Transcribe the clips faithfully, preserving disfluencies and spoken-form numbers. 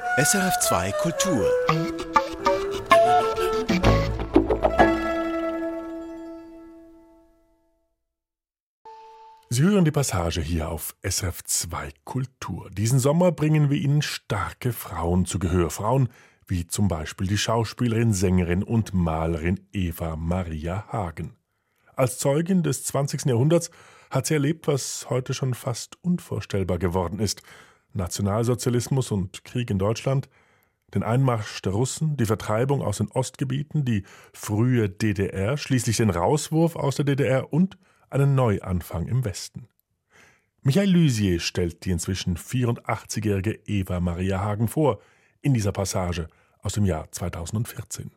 S R F zwei Kultur. Sie hören die Passage hier auf S R F zwei Kultur. Diesen Sommer bringen wir Ihnen starke Frauen zu Gehör. Frauen wie zum Beispiel die Schauspielerin, Sängerin und Malerin Eva Maria Hagen. Als Zeugin des zwanzigsten Jahrhunderts hat sie erlebt, was heute schon fast unvorstellbar geworden ist. Nationalsozialismus und Krieg in Deutschland, den Einmarsch der Russen, die Vertreibung aus den Ostgebieten, die frühe D D R, schließlich den Rauswurf aus der D D R und einen Neuanfang im Westen. Michael Lysier stellt die inzwischen vierundachtzigjährige Eva Maria Hagen vor, in dieser Passage aus dem Jahr zweitausendvierzehn.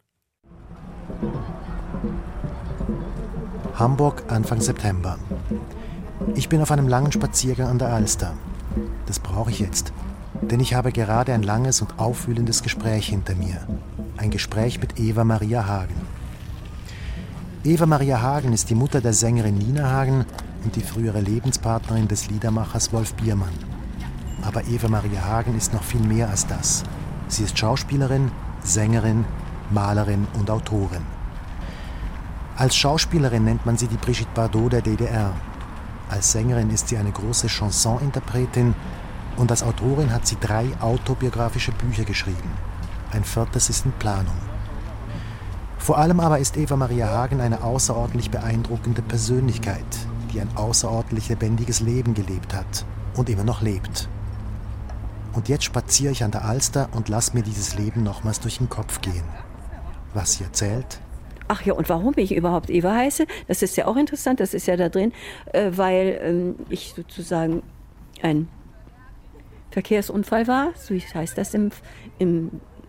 Hamburg, Anfang September. Ich bin auf einem langen Spaziergang an der Alster. Das brauche ich jetzt, denn ich habe gerade ein langes und aufwühlendes Gespräch hinter mir. Ein Gespräch mit Eva Maria Hagen. Eva Maria Hagen ist die Mutter der Sängerin Nina Hagen und die frühere Lebenspartnerin des Liedermachers Wolf Biermann. Aber Eva Maria Hagen ist noch viel mehr als das. Sie ist Schauspielerin, Sängerin, Malerin und Autorin. Als Schauspielerin nennt man sie die Brigitte Bardot der D D R. Als Sängerin ist sie eine große Chanson-Interpretin und als Autorin hat sie drei autobiografische Bücher geschrieben. Ein viertes ist in Planung. Vor allem aber ist Eva Maria Hagen eine außerordentlich beeindruckende Persönlichkeit, die ein außerordentlich lebendiges Leben gelebt hat und immer noch lebt. Und jetzt spaziere ich an der Alster und lasse mir dieses Leben nochmals durch den Kopf gehen. Was sie erzählt? Ach ja, und warum ich überhaupt Eva heiße, das ist ja auch interessant, das ist ja da drin, äh, weil ähm, ich sozusagen ein Verkehrsunfall war, so heißt das im, im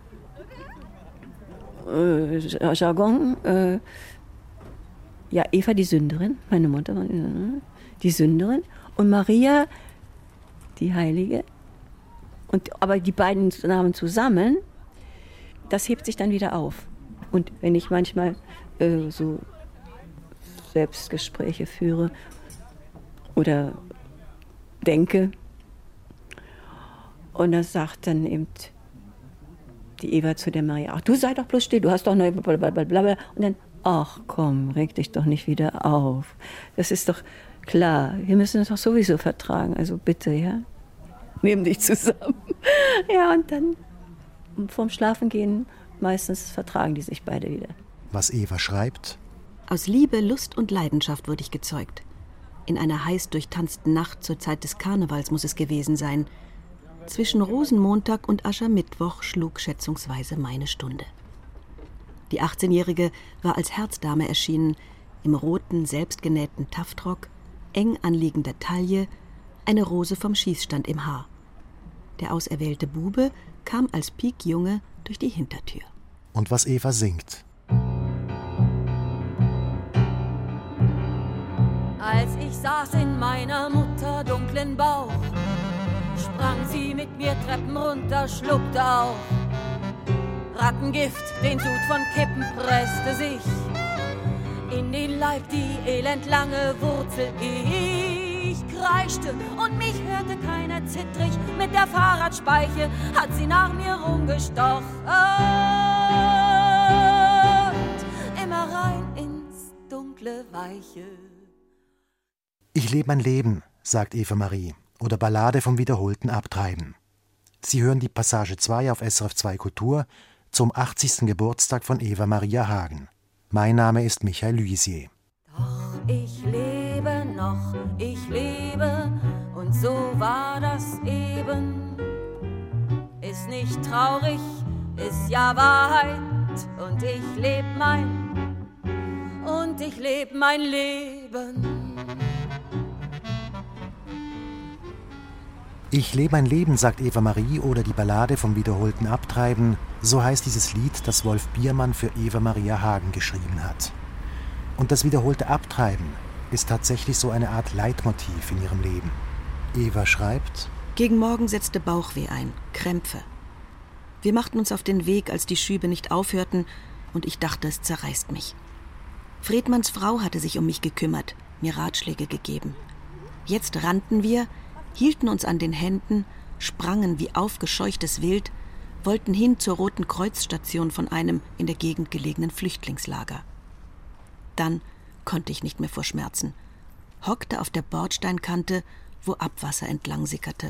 äh, Jargon. Äh, ja, Eva die Sünderin, meine Mutter war die Sünderin und Maria die Heilige. Und, aber die beiden Namen zusammen, das hebt sich dann wieder auf. Und wenn ich manchmal äh, so Selbstgespräche führe oder denke, und da sagt dann eben die Eva zu der Maria, ach, du sei doch bloß still, du hast doch noch blablabla. Und dann, ach komm, reg dich doch nicht wieder auf. Das ist doch klar, wir müssen es doch sowieso vertragen, also bitte, ja, nimm dich zusammen. Ja, und dann vorm Schlafengehen meistens vertragen die sich beide wieder. Was Eva schreibt? Aus Liebe, Lust und Leidenschaft wurde ich gezeugt. In einer heiß durchtanzten Nacht zur Zeit des Karnevals muss es gewesen sein. Zwischen Rosenmontag und Aschermittwoch schlug schätzungsweise meine Stunde. Die achtzehnjährige war als Herzdame erschienen, im roten, selbstgenähten Taftrock, eng anliegender Taille, eine Rose vom Schießstand im Haar. Der auserwählte Bube kam als Piekjunge durch die Hintertür. Und was Eva singt. Als ich saß in meiner Mutter dunklen Bauch, sprang sie mit mir Treppen runter, schluckte auf Rattengift, den Sud von Kippen presste sich in den Leib, die elendlange Wurzel. Ich kreischte und mich hörte keiner zittrig, mit der Fahrradspeiche hat sie nach mir rumgestochen. Immer rein ins dunkle Weiche. Ich lebe mein Leben, sagt Eva Marie, oder Ballade vom wiederholten Abtreiben. Sie hören die Passage zwei auf S R F zwei Kultur zum achtzigsten Geburtstag von Eva Maria Hagen. Mein Name ist Michael Lysier. Doch ich lebe noch, ich lebe, und so war das eben. Ist nicht traurig, ist ja Wahrheit, und ich leb mein, und ich leb mein Leben. Ich lebe mein Leben, sagt Eva Marie, oder die Ballade vom wiederholten Abtreiben. So heißt dieses Lied, das Wolf Biermann für Eva Maria Hagen geschrieben hat. Und das wiederholte Abtreiben ist tatsächlich so eine Art Leitmotiv in ihrem Leben. Eva schreibt: Gegen Morgen setzte Bauchweh ein, Krämpfe. Wir machten uns auf den Weg, als die Schübe nicht aufhörten, und ich dachte, es zerreißt mich. Fredmanns Frau hatte sich um mich gekümmert, mir Ratschläge gegeben. Jetzt rannten wir, hielten uns an den Händen, sprangen wie aufgescheuchtes Wild, wollten hin zur Roten Kreuz-Station von einem in der Gegend gelegenen Flüchtlingslager. Dann konnte ich nicht mehr vor Schmerzen, hockte auf der Bordsteinkante, wo Abwasser entlang sickerte.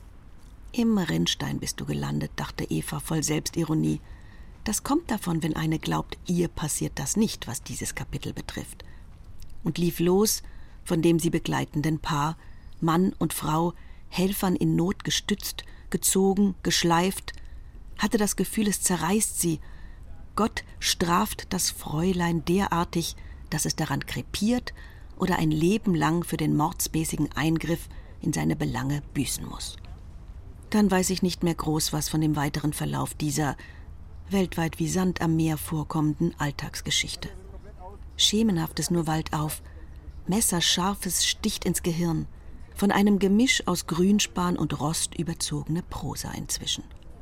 Im Rinnstein bist du gelandet, dachte Eva voll Selbstironie. Das kommt davon, wenn eine glaubt, ihr passiert das nicht, was dieses Kapitel betrifft. Und lief los von dem sie begleitenden Paar, Mann und Frau, Helfern in Not gestützt, gezogen, geschleift, hatte das Gefühl, es zerreißt sie. Gott straft das Fräulein derartig, dass es daran krepiert oder ein Leben lang für den mordsmäßigen Eingriff in seine Belange büßen muss. Dann weiß ich nicht mehr groß was von dem weiteren Verlauf dieser weltweit wie Sand am Meer vorkommenden Alltagsgeschichte. Schemenhaftes nur wallt auf, messerscharfes sticht ins Gehirn, von einem Gemisch aus Grünspan und Rost überzogene Prosa inzwischen.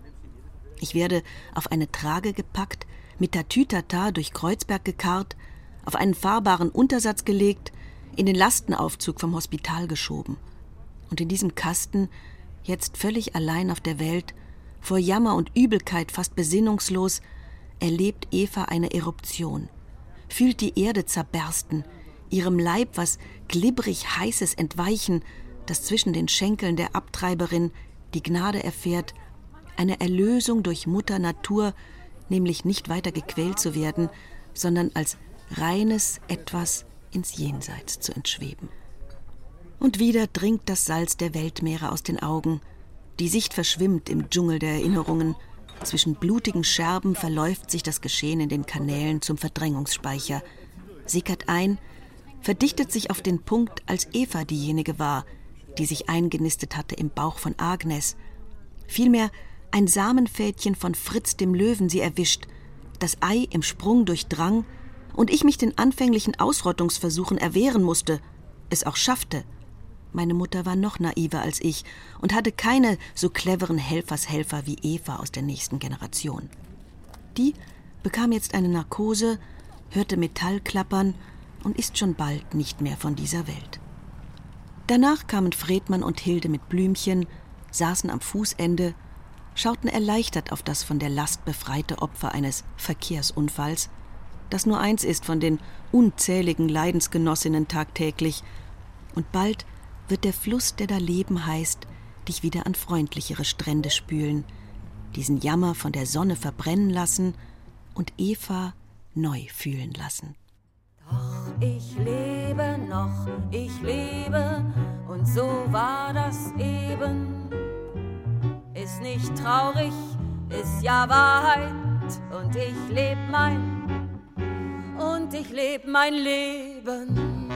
Ich werde auf eine Trage gepackt, mit Tatütata durch Kreuzberg gekarrt, auf einen fahrbaren Untersatz gelegt, in den Lastenaufzug vom Hospital geschoben. Und in diesem Kasten, jetzt völlig allein auf der Welt, vor Jammer und Übelkeit fast besinnungslos, erlebt Eva eine Eruption, fühlt die Erde zerbersten, ihrem Leib was glibberig Heißes entweichen, das zwischen den Schenkeln der Abtreiberin die Gnade erfährt, eine Erlösung durch Mutter Natur, nämlich nicht weiter gequält zu werden, sondern als reines Etwas ins Jenseits zu entschweben. Und wieder dringt das Salz der Weltmeere aus den Augen, die Sicht verschwimmt im Dschungel der Erinnerungen, zwischen blutigen Scherben verläuft sich das Geschehen in den Kanälen zum Verdrängungsspeicher, sickert ein, verdichtet sich auf den Punkt, als Eva diejenige war, die sich eingenistet hatte im Bauch von Agnes, vielmehr ein Samenfädchen von Fritz dem Löwen sie erwischt, das Ei im Sprung durchdrang und ich mich den anfänglichen Ausrottungsversuchen erwehren musste, es auch schaffte. Meine Mutter war noch naiver als ich und hatte keine so cleveren Helfershelfer wie Eva aus der nächsten Generation. Die bekam jetzt eine Narkose, hörte Metall klappern und ist schon bald nicht mehr von dieser Welt. Danach kamen Fredmann und Hilde mit Blümchen, saßen am Fußende, schauten erleichtert auf das von der Last befreite Opfer eines Verkehrsunfalls, das nur eins ist von den unzähligen Leidensgenossinnen tagtäglich, und bald wird der Fluss, der da Leben heißt, dich wieder an freundlichere Strände spülen, diesen Jammer von der Sonne verbrennen lassen und Eva neu fühlen lassen. Doch ich lebe noch, ich lebe, und so war das eben. Ist nicht traurig, ist ja Wahrheit, und ich leb mein, und ich leb mein Leben.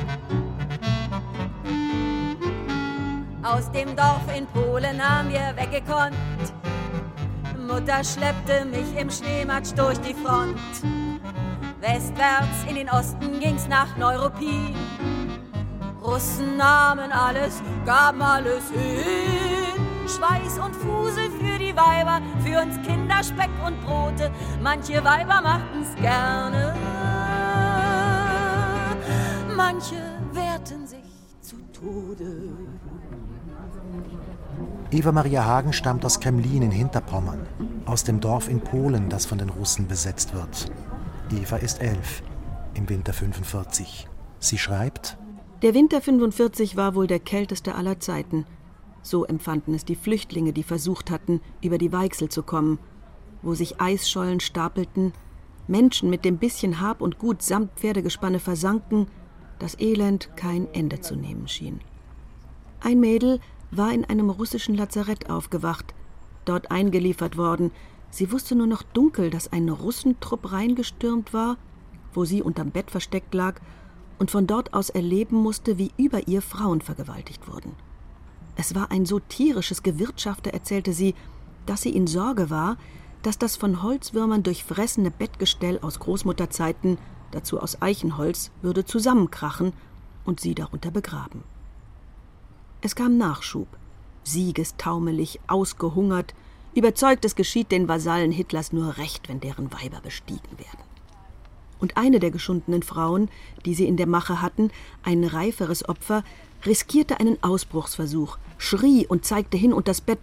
Aus dem Dorf in Polen haben wir weggekonnt. Mutter schleppte mich im Schneematsch durch die Front. Westwärts in den Osten ging's nach Neuruppin. Russen nahmen alles, gaben alles hin. Schweiß und Fusel für die Weiber, für uns Kinder Speck und Brote. Manche Weiber machen's gerne, manche wehrten sich zu Tode. Eva Maria Hagen stammt aus Kremlin in Hinterpommern, aus dem Dorf in Polen, das von den Russen besetzt wird. Eva ist elf, im Winter fünfundvierzig. Sie schreibt: Der Winter fünfundvierzig war wohl der kälteste aller Zeiten. So empfanden es die Flüchtlinge, die versucht hatten, über die Weichsel zu kommen, wo sich Eisschollen stapelten, Menschen mit dem bisschen Hab und Gut samt Pferdegespanne versanken, das Elend kein Ende zu nehmen schien. Ein Mädel war in einem russischen Lazarett aufgewacht, dort eingeliefert worden. Sie wusste nur noch dunkel, dass ein Russentrupp reingestürmt war, wo sie unterm Bett versteckt lag und von dort aus erleben musste, wie über ihr Frauen vergewaltigt wurden. Es war ein so tierisches Gewirtschafte, erzählte sie, dass sie in Sorge war, dass das von Holzwürmern durchfressene Bettgestell aus Großmutterzeiten, dazu aus Eichenholz, würde zusammenkrachen und sie darunter begraben. Es kam Nachschub, siegestaumelig, ausgehungert, überzeugt, es geschieht den Vasallen Hitlers nur recht, wenn deren Weiber bestiegen werden. Und eine der geschundenen Frauen, die sie in der Mache hatten, ein reiferes Opfer, riskierte einen Ausbruchsversuch, schrie und zeigte hin unters Bett: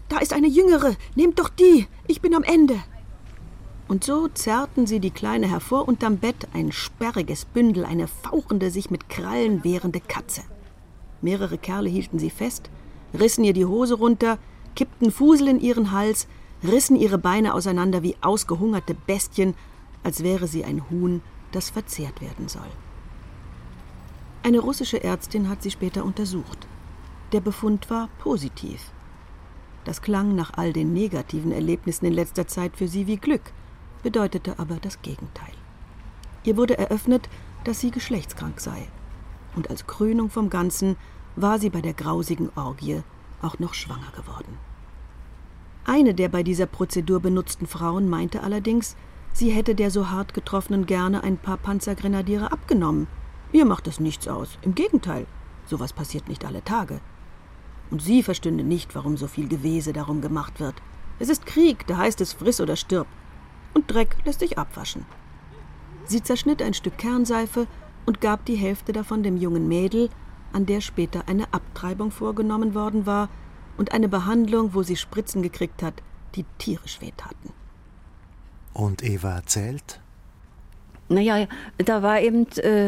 da ist eine jüngere, nehmt doch die, ich bin am Ende. Und so zerrten sie die Kleine hervor, unterm Bett ein sperriges Bündel, eine fauchende, sich mit Krallen wehrende Katze. Mehrere Kerle hielten sie fest, rissen ihr die Hose runter, kippten Fusel in ihren Hals, rissen ihre Beine auseinander wie ausgehungerte Bestien, als wäre sie ein Huhn, das verzehrt werden soll. Eine russische Ärztin hat sie später untersucht. Der Befund war positiv. Das klang nach all den negativen Erlebnissen in letzter Zeit für sie wie Glück, bedeutete aber das Gegenteil. Ihr wurde eröffnet, dass sie geschlechtskrank sei. Und als Krönung vom Ganzen war sie bei der grausigen Orgie auch noch schwanger geworden. Eine der bei dieser Prozedur benutzten Frauen meinte allerdings, sie hätte der so hart Getroffenen gerne ein paar Panzergrenadiere abgenommen. Ihr macht das nichts aus. Im Gegenteil, sowas passiert nicht alle Tage. Und sie verstünde nicht, warum so viel Gewese darum gemacht wird. Es ist Krieg, da heißt es friss oder stirb. Und Dreck lässt sich abwaschen. Sie zerschnitt ein Stück Kernseife und gab die Hälfte davon dem jungen Mädel, an der später eine Abtreibung vorgenommen worden war und eine Behandlung, wo sie Spritzen gekriegt hat, die tierisch wehtaten. Und Eva erzählt? Naja, da war eben äh,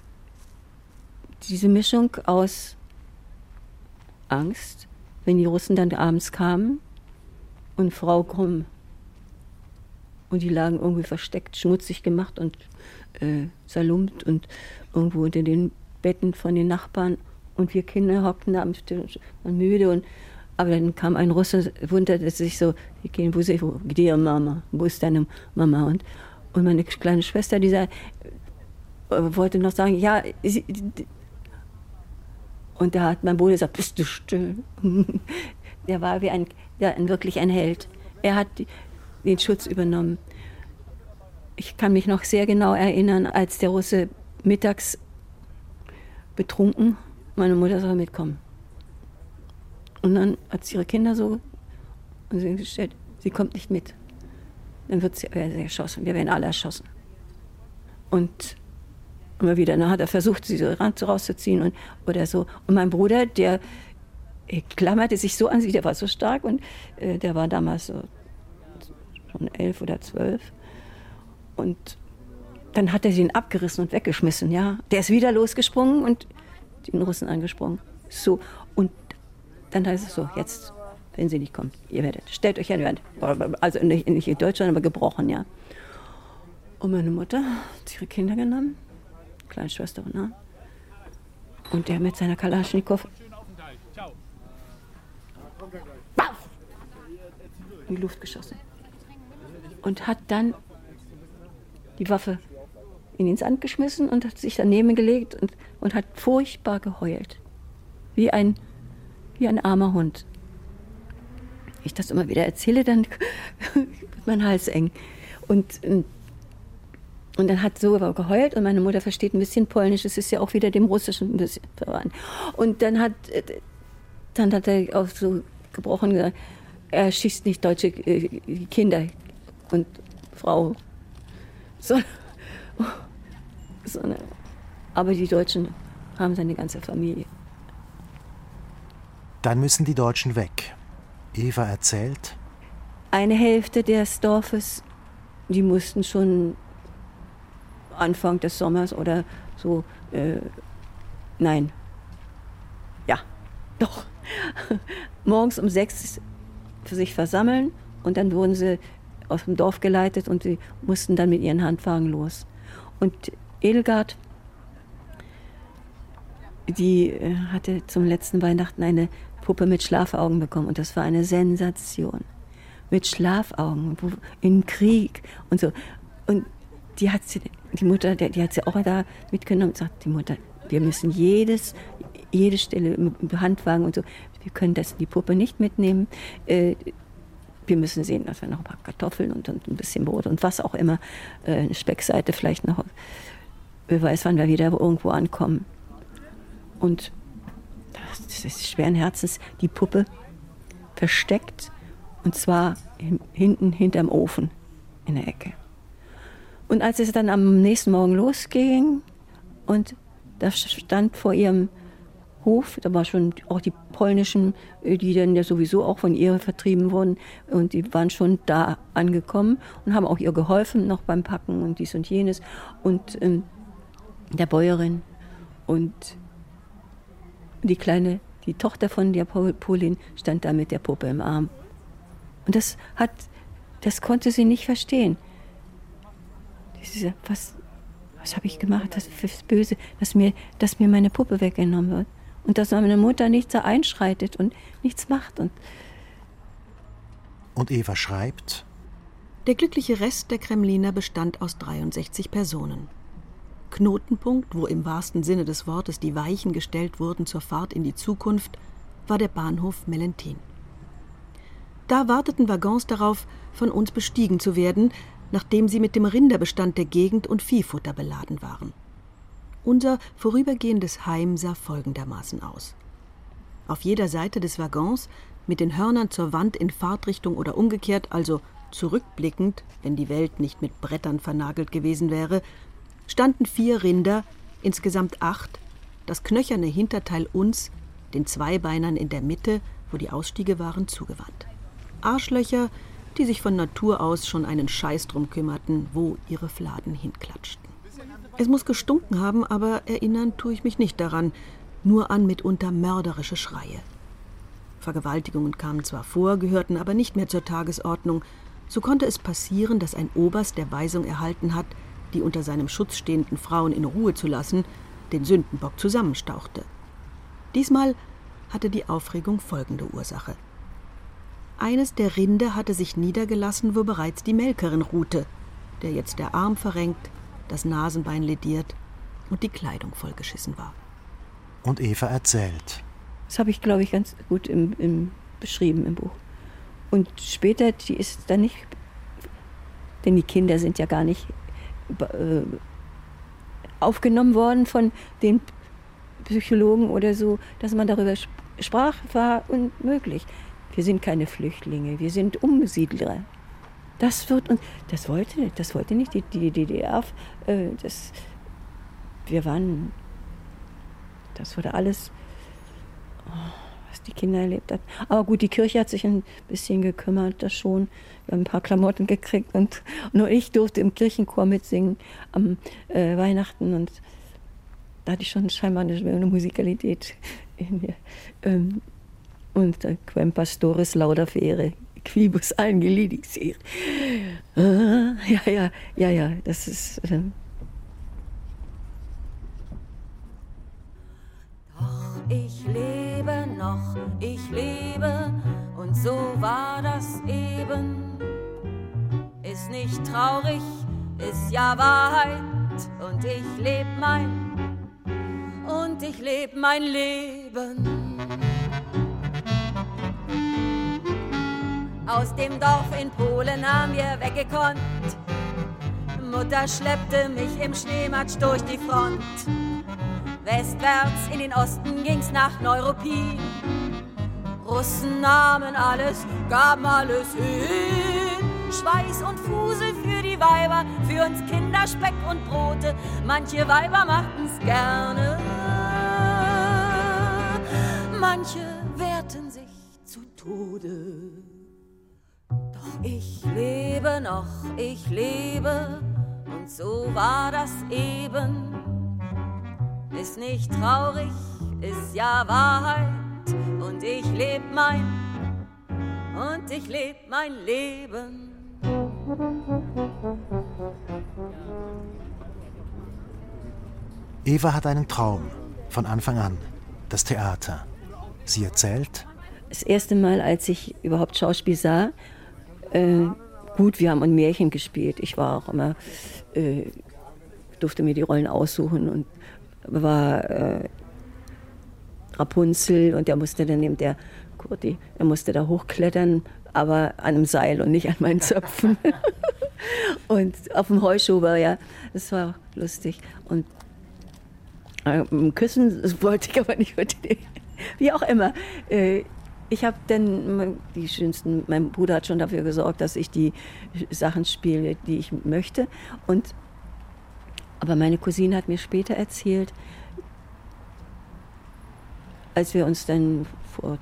diese Mischung aus Angst, wenn die Russen dann abends kamen, und Frau Krumm. Und die lagen irgendwie versteckt, schmutzig gemacht und äh, zerlumpt und irgendwo unter den Betten von den Nachbarn. Und wir Kinder hockten da am Tisch, waren müde. Und, aber dann kam ein Russe, wunderte sich so, die gehen, wo ist die Mama? Wo ist deine Mama? Und, und meine kleine Schwester, die sagte, wollte noch sagen, ja, sie, und da hat mein Bruder gesagt, bist du still? Der war wie ein, ja, wirklich ein Held. Er hat die, den Schutz übernommen. Ich kann mich noch sehr genau erinnern, als der Russe mittags betrunken, meine Mutter soll mitkommen. Und dann hat sie ihre Kinder so und sie gestellt, sie kommt nicht mit. Dann wird sie, äh, sie erschossen, wir werden alle erschossen. Und immer wieder, dann hat er versucht, sie so rauszuziehen und, oder so. Und mein Bruder, der er klammerte sich so an sie, der war so stark und äh, der war damals so schon elf oder zwölf. Und dann hat er sie ihn abgerissen und weggeschmissen, ja. Der ist wieder losgesprungen und den Russen angesprungen. So, und dann heißt es so, jetzt, wenn sie nicht kommen, ihr werdet, stellt euch an, also nicht, nicht in Deutschland, aber gebrochen, ja. Und meine Mutter hat ihre Kinder genommen, kleine Schwester, ne? Und der mit seiner Kalaschnikow in die Luft geschossen. Und hat dann die Waffe in den Sand geschmissen und hat sich daneben gelegt und, und hat furchtbar geheult. Wie ein, wie ein armer Hund. Ich das immer wieder erzähle, dann wird mein Hals eng. Und, und dann hat so geheult und meine Mutter versteht ein bisschen Polnisch, es ist ja auch wieder dem Russischen ein bisschen verwandt. Und dann hat, dann hat er auch so gebrochen gesagt, er schießt nicht deutsche Kinder und Frau. So, so eine, aber die Deutschen haben seine ganze Familie. Dann müssen die Deutschen weg. Eva erzählt. Eine Hälfte des Dorfes, die mussten schon Anfang des Sommers oder so, äh, nein, ja, doch, morgens um sechs für sich versammeln und dann wurden sie aus dem Dorf geleitet und sie mussten dann mit ihren Handwagen los. Und Edelgard, die hatte zum letzten Weihnachten eine Puppe mit Schlafaugen bekommen und das war eine Sensation. Mit Schlafaugen, im Krieg und so. Und die hat sie, die Mutter, die hat sie auch da mitgenommen und sagt, die Mutter, wir müssen jedes, jede Stelle im Handwagen und so, wir können das, die Puppe nicht mitnehmen. Äh, wir müssen sehen, dass wir noch ein paar Kartoffeln und, und ein bisschen Brot und was auch immer, äh, eine Speckseite vielleicht noch. Wer weiß, wann wir wieder irgendwo ankommen. Und das ist schweren Herzens, die Puppe versteckt und zwar hinten hinterm Ofen in der Ecke. Und als es dann am nächsten Morgen losging und da stand vor ihrem Hof. Da war schon auch die polnischen, die dann ja sowieso auch von ihr vertrieben wurden. Und die waren schon da angekommen und haben auch ihr geholfen, noch beim Packen und dies und jenes. Und ähm, der Bäuerin und die kleine, die Tochter von der Polin stand da mit der Puppe im Arm. Und das hat, das konnte sie nicht verstehen. Diese, was, was habe ich gemacht? Das ist böse, dass mir, dass mir meine Puppe weggenommen wird. Und dass meine Mutter nicht da einschreitet und nichts macht. Und, und Eva schreibt: Der glückliche Rest der Kremliner bestand aus dreiundsechzig Personen. Knotenpunkt, wo im wahrsten Sinne des Wortes die Weichen gestellt wurden zur Fahrt in die Zukunft, war der Bahnhof Mellentin. Da warteten Waggons darauf, von uns bestiegen zu werden, nachdem sie mit dem Rinderbestand der Gegend und Viehfutter beladen waren. Unser vorübergehendes Heim sah folgendermaßen aus. Auf jeder Seite des Waggons, mit den Hörnern zur Wand in Fahrtrichtung oder umgekehrt, also zurückblickend, wenn die Welt nicht mit Brettern vernagelt gewesen wäre, standen vier Rinder, insgesamt acht, das knöcherne Hinterteil uns, den Zweibeinern in der Mitte, wo die Ausstiege waren, zugewandt. Arschlöcher, die sich von Natur aus schon einen Scheiß drum kümmerten, wo ihre Fladen hinklatschten. Es muss gestunken haben, aber erinnern tue ich mich nicht daran, nur an mitunter mörderische Schreie. Vergewaltigungen kamen zwar vor, gehörten aber nicht mehr zur Tagesordnung. So konnte es passieren, dass ein Oberst, der Weisung erhalten hat, die unter seinem Schutz stehenden Frauen in Ruhe zu lassen, den Sündenbock zusammenstauchte. Diesmal hatte die Aufregung folgende Ursache. Eines der Rinder hatte sich niedergelassen, wo bereits die Melkerin ruhte, der jetzt der Arm verrenkt, das Nasenbein lediert und die Kleidung vollgeschissen war. Und Eva erzählt. Das habe ich, glaube ich, ganz gut im, im, beschrieben im Buch. Und später, die ist dann nicht, denn die Kinder sind ja gar nicht äh, aufgenommen worden von den Psychologen oder so, dass man darüber sprach, war unmöglich. Wir sind keine Flüchtlinge, wir sind Umsiedler. Das wird und das wollte, das wollte nicht die, die D D R. Äh, das, wir waren, das wurde alles, oh, was die Kinder erlebt haben. Aber gut, die Kirche hat sich ein bisschen gekümmert, das schon. Wir haben ein paar Klamotten gekriegt und nur ich durfte im Kirchenchor mitsingen am äh, Weihnachten und da hatte ich schon scheinbar eine, eine Musikalität in mir. Ähm, und äh, Quem Pastores lauda fere, quibus angelidixere. Ah, ja, ja, ja, ja, das ist... Äh, Doch ich lebe noch, ich lebe, und so war das eben. Ist nicht traurig, ist ja Wahrheit, und ich leb mein, und ich leb mein Leben. Aus dem Dorf in Polen haben wir weggekonnt. Mutter schleppte mich im Schneematsch durch die Front. Westwärts in den Osten ging's nach Neuruppin. Russen nahmen alles, gaben alles hin. Schweiß und Fusel für die Weiber, für uns Kinder Speck und Brote. Manche Weiber machten's gerne, manche wehrten sich zu Tode. Doch ich lebe noch, ich lebe, und so war das eben. Ist nicht traurig, ist ja Wahrheit, und ich leb mein, und ich leb mein Leben. Eva hat einen Traum, von Anfang an, das Theater. Sie erzählt: Das erste Mal, als ich überhaupt Schauspiel sah, äh, gut, wir haben ein Märchen gespielt. Ich war auch immer, äh, durfte mir die Rollen aussuchen und war äh, Rapunzel und der musste dann neben der Kurti, er musste da hochklettern, aber an einem Seil und nicht an meinen Zöpfen. Und auf dem Heuschober, ja, das war lustig. Und äh, küssen, das wollte ich aber nicht. Wie auch immer. Äh, ich habe dann die schönsten, mein Bruder hat schon dafür gesorgt, dass ich die Sachen spiele, die ich möchte. Und aber meine Cousine hat mir später erzählt, als wir uns dann vor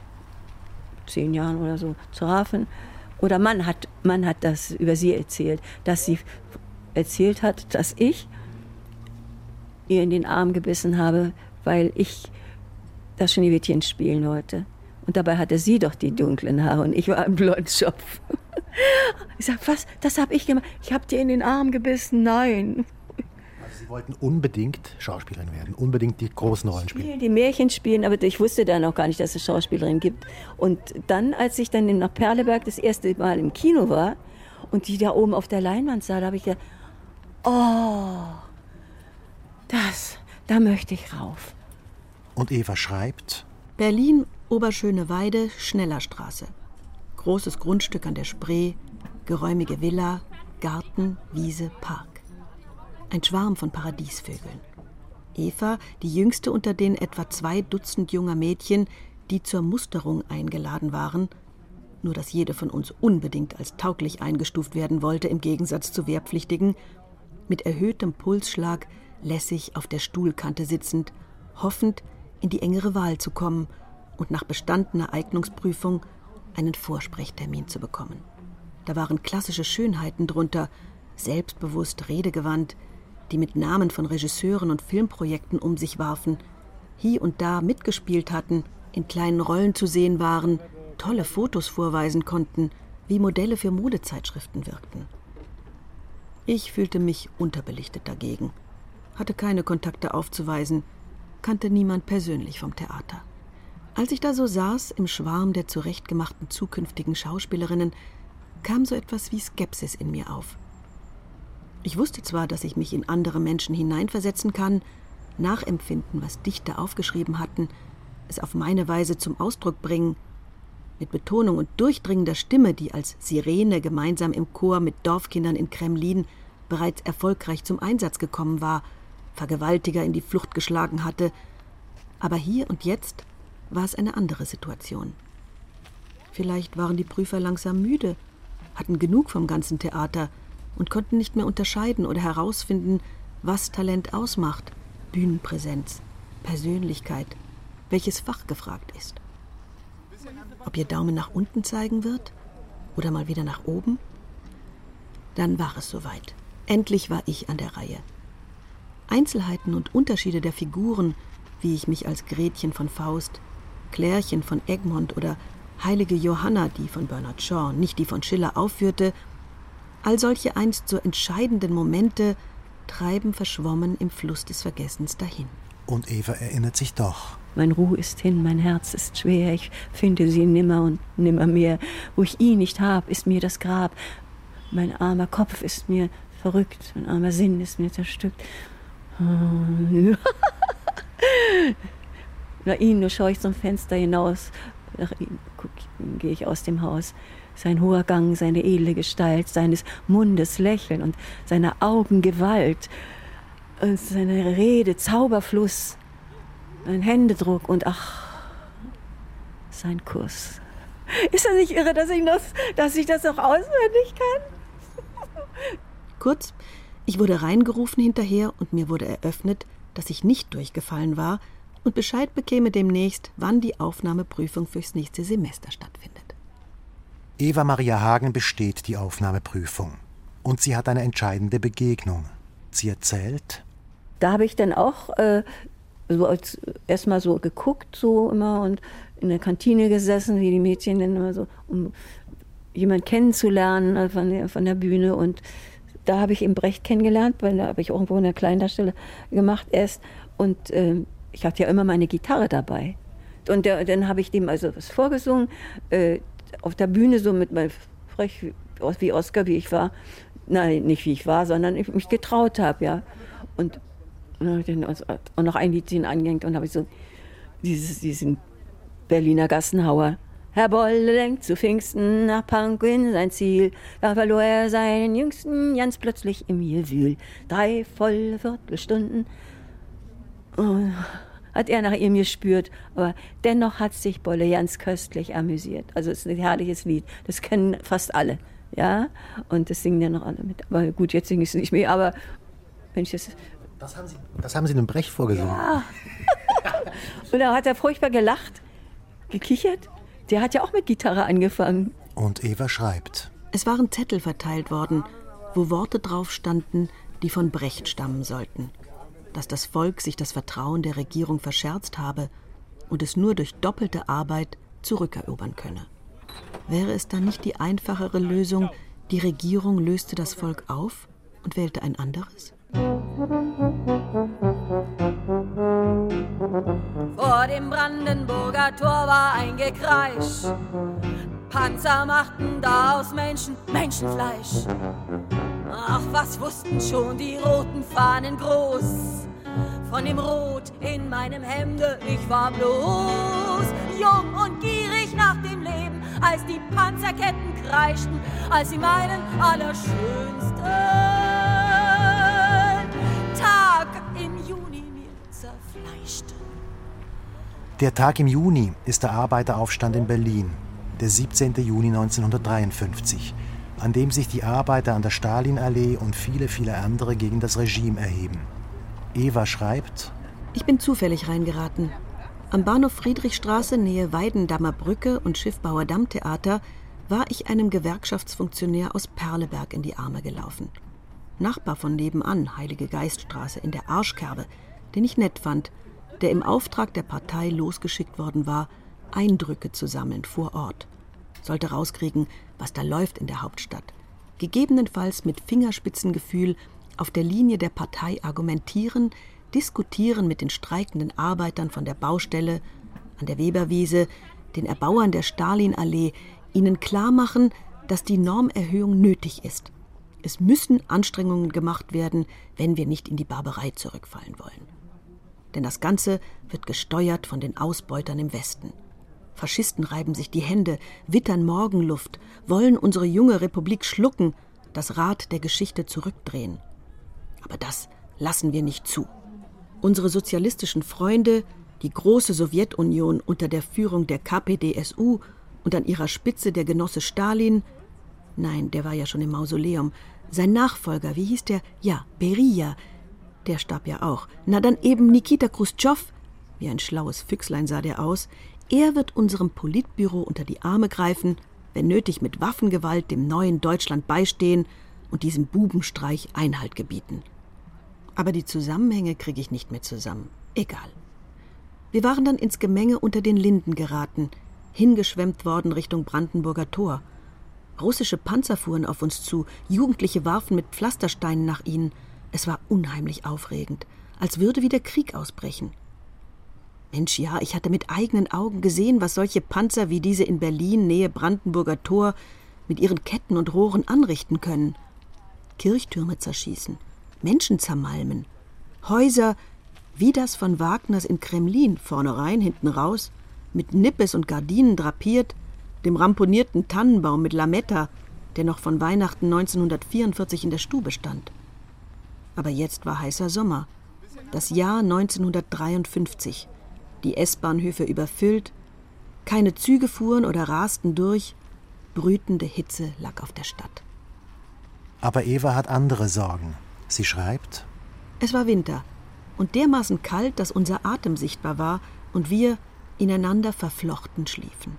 zehn Jahren oder so trafen, oder Mann hat, Mann hat das über sie erzählt, dass sie erzählt hat, dass ich ihr in den Arm gebissen habe, weil ich das Schneewittchen spielen wollte. Und dabei hatte sie doch die dunklen Haare und ich war ein Blondschopf. Ich sag, was, das habe ich gemacht? Ich habe dir in den Arm gebissen? Nein. Also Sie wollten unbedingt Schauspielerin werden, unbedingt die großen Rollen spielen. Die Märchen spielen, aber ich wusste da noch gar nicht, dass es Schauspielerin gibt. Und dann, als ich dann nach Perleberg das erste Mal im Kino war und die da oben auf der Leinwand sah, da habe ich gedacht, oh, das, da möchte ich rauf. Und Eva schreibt: Berlin, Oberschöneweide, Schnellerstraße. Großes Grundstück an der Spree, geräumige Villa, Garten, Wiese, Park. Ein Schwarm von Paradiesvögeln. Eva, die jüngste unter den etwa zwei Dutzend junger Mädchen, die zur Musterung eingeladen waren, nur dass jede von uns unbedingt als tauglich eingestuft werden wollte, im Gegensatz zu Wehrpflichtigen, mit erhöhtem Pulsschlag lässig auf der Stuhlkante sitzend, hoffend, in die engere Wahl zu kommen und nach bestandener Eignungsprüfung einen Vorsprechtermin zu bekommen. Da waren klassische Schönheiten drunter, selbstbewusst, redegewandt, die mit Namen von Regisseuren und Filmprojekten um sich warfen, hier und da mitgespielt hatten, in kleinen Rollen zu sehen waren, tolle Fotos vorweisen konnten, wie Modelle für Modezeitschriften wirkten. Ich fühlte mich unterbelichtet dagegen, hatte keine Kontakte aufzuweisen, kannte niemand persönlich vom Theater. Als ich da so saß, im Schwarm der zurechtgemachten zukünftigen Schauspielerinnen, kam so etwas wie Skepsis in mir auf. Ich wusste zwar, dass ich mich in andere Menschen hineinversetzen kann, nachempfinden, was Dichter aufgeschrieben hatten, es auf meine Weise zum Ausdruck bringen, mit Betonung und durchdringender Stimme, die als Sirene gemeinsam im Chor mit Dorfkindern in Kremlin bereits erfolgreich zum Einsatz gekommen war, Vergewaltiger in die Flucht geschlagen hatte. Aber hier und jetzt war es eine andere Situation. Vielleicht waren die Prüfer langsam müde, hatten genug vom ganzen Theater und konnten nicht mehr unterscheiden oder herausfinden, was Talent ausmacht, Bühnenpräsenz, Persönlichkeit, welches Fach gefragt ist. Ob ihr Daumen nach unten zeigen wird oder mal wieder nach oben? Dann war es soweit. Endlich war ich an der Reihe. Einzelheiten und Unterschiede der Figuren, wie ich mich als Gretchen von Faust, Klärchen von Egmont oder heilige Johanna, die von Bernard Shaw, nicht die von Schiller, aufführte, all solche einst so entscheidenden Momente treiben verschwommen im Fluss des Vergessens dahin. Und Eva erinnert sich doch. Mein Ruh ist hin, mein Herz ist schwer, ich finde sie nimmer und nimmer mehr. Wo ich ihn nicht hab, ist mir das Grab. Mein armer Kopf ist mir verrückt, mein armer Sinn ist mir zerstückt. Nach ihm nur schaue ich zum Fenster hinaus, nach ihm gehe ich aus dem Haus. Sein hoher Gang, seine edle Gestalt, seines Mundes Lächeln und seiner Augen Gewalt, und seine Rede Zauberfluss, ein Händedruck und ach, sein Kuss. Ist das nicht irre, dass ich das, dass ich das auch auswendig kann? Kurz, ich wurde reingerufen hinterher und mir wurde eröffnet, dass ich nicht durchgefallen war und Bescheid bekäme demnächst, wann die Aufnahmeprüfung fürs nächste Semester stattfindet. Eva Maria Hagen besteht die Aufnahmeprüfung und sie hat eine entscheidende Begegnung. Sie erzählt: Da habe ich dann auch äh, so erst mal so geguckt, so immer, und in der Kantine gesessen, wie die Mädchen dann immer so, um jemanden kennenzulernen von der, von der Bühne. Und da habe ich eben Brecht kennengelernt, weil da habe ich irgendwo eine Kleindarstelle gemacht erst. Und äh, ich hatte ja immer meine Gitarre dabei. Und der, dann habe ich dem also was vorgesungen, äh, auf der Bühne so mit mal frech wie, wie Oscar, wie ich war. Nein, nicht wie ich war, sondern ich mich getraut habe, ja. Und dann habe ich dann auch noch ein Liedchen angehängt und habe ich so dieses, diesen Berliner Gassenhauer. Herr Bolle lenkt zu Pfingsten nach Pankow in sein Ziel. Da verlor er seinen Jüngsten ganz plötzlich im Gewühl. Drei volle Viertelstunden oh, hat er nach ihm gespürt. Aber dennoch hat sich Bolle ganz köstlich amüsiert. Also es ist ein herrliches Lied. Das kennen fast alle. Ja? Und das singen dann noch alle mit. Aber gut, jetzt singe ich es nicht mehr. Aber wenn ich das... Das haben Sie, das haben Sie dem Brecht vorgesungen? Ja. Und da hat er furchtbar gelacht, gekichert. Der hat ja auch mit Gitarre angefangen. Und Eva schreibt. Es waren Zettel verteilt worden, wo Worte drauf standen, die von Brecht stammen sollten. Dass das Volk sich das Vertrauen der Regierung verscherzt habe und es nur durch doppelte Arbeit zurückerobern könne. Wäre es dann nicht die einfachere Lösung, die Regierung löste das Volk auf und wählte ein anderes? Vor dem Brandenburger Tor war ein Gekreisch. Panzer machten da aus Menschen Menschenfleisch. Ach, was wussten schon die roten Fahnen groß. Von dem Rot in meinem Hemde, ich war bloß jung und gierig nach dem Leben, als die Panzerketten kreischten, als sie meinen allerschönsten Tag im Juni mir zerfleischten. Der Tag im Juni ist der Arbeiteraufstand in Berlin, der siebzehnten Juni neunzehnhundertdreiundfünfzig, an dem sich die Arbeiter an der Stalinallee und viele, viele andere gegen das Regime erheben. Eva schreibt: Ich bin zufällig reingeraten. Am Bahnhof Friedrichstraße, Nähe Weidendammer Brücke und Schiffbauer Dammtheater, war ich einem Gewerkschaftsfunktionär aus Perleberg in die Arme gelaufen. Nachbar von nebenan, Heilige Geiststraße, in der Arschkerbe, den ich nett fand, der im Auftrag der Partei losgeschickt worden war, Eindrücke zu sammeln vor Ort. Sollte rauskriegen, was da läuft in der Hauptstadt. Gegebenenfalls mit Fingerspitzengefühl auf der Linie der Partei argumentieren, diskutieren mit den streikenden Arbeitern von der Baustelle, an der Weberwiese, den Erbauern der Stalinallee, ihnen klarmachen, dass die Normerhöhung nötig ist. Es müssen Anstrengungen gemacht werden, wenn wir nicht in die Barbarei zurückfallen wollen. Denn das Ganze wird gesteuert von den Ausbeutern im Westen. Faschisten reiben sich die Hände, wittern Morgenluft, wollen unsere junge Republik schlucken, das Rad der Geschichte zurückdrehen. Aber das lassen wir nicht zu. Unsere sozialistischen Freunde, die große Sowjetunion unter der Führung der K P D S U und an ihrer Spitze der Genosse Stalin, nein, der war ja schon im Mausoleum, sein Nachfolger, wie hieß der? Ja, Beria, der starb ja auch. Na dann eben Nikita Chruschtschow, wie ein schlaues Füchslein sah der aus, er wird unserem Politbüro unter die Arme greifen, wenn nötig mit Waffengewalt dem neuen Deutschland beistehen und diesem Bubenstreich Einhalt gebieten. Aber die Zusammenhänge kriege ich nicht mehr zusammen. Egal. Wir waren dann ins Gemenge unter den Linden geraten, hingeschwemmt worden Richtung Brandenburger Tor. Russische Panzer fuhren auf uns zu, Jugendliche warfen mit Pflastersteinen nach ihnen. Es war unheimlich aufregend, als würde wieder Krieg ausbrechen. Mensch, ja, ich hatte mit eigenen Augen gesehen, was solche Panzer wie diese in Berlin, Nähe Brandenburger Tor, mit ihren Ketten und Rohren anrichten können. Kirchtürme zerschießen, Menschen zermalmen, Häuser wie das von Wagners in Kremlin, vorne rein, hinten raus, mit Nippes und Gardinen drapiert, dem ramponierten Tannenbaum mit Lametta, der noch von Weihnachten neunzehnhundertvierundvierzig in der Stube stand. Aber jetzt war heißer Sommer, das Jahr neunzehnhundertdreiundfünfzig, die S-Bahnhöfe überfüllt, keine Züge fuhren oder rasten durch, brütende Hitze lag auf der Stadt. Aber Eva hat andere Sorgen. Sie schreibt: Es war Winter und dermaßen kalt, dass unser Atem sichtbar war und wir ineinander verflochten schliefen.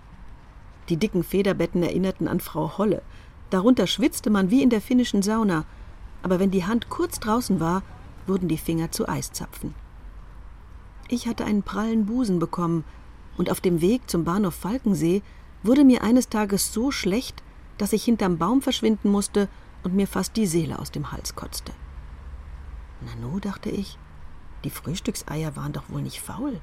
Die dicken Federbetten erinnerten an Frau Holle. Darunter schwitzte man wie in der finnischen Sauna, aber wenn die Hand kurz draußen war, wurden die Finger zu Eiszapfen. Ich hatte einen prallen Busen bekommen und auf dem Weg zum Bahnhof Falkensee wurde mir eines Tages so schlecht, dass ich hinterm Baum verschwinden musste und mir fast die Seele aus dem Hals kotzte. Nanu, dachte ich, die Frühstückseier waren doch wohl nicht faul.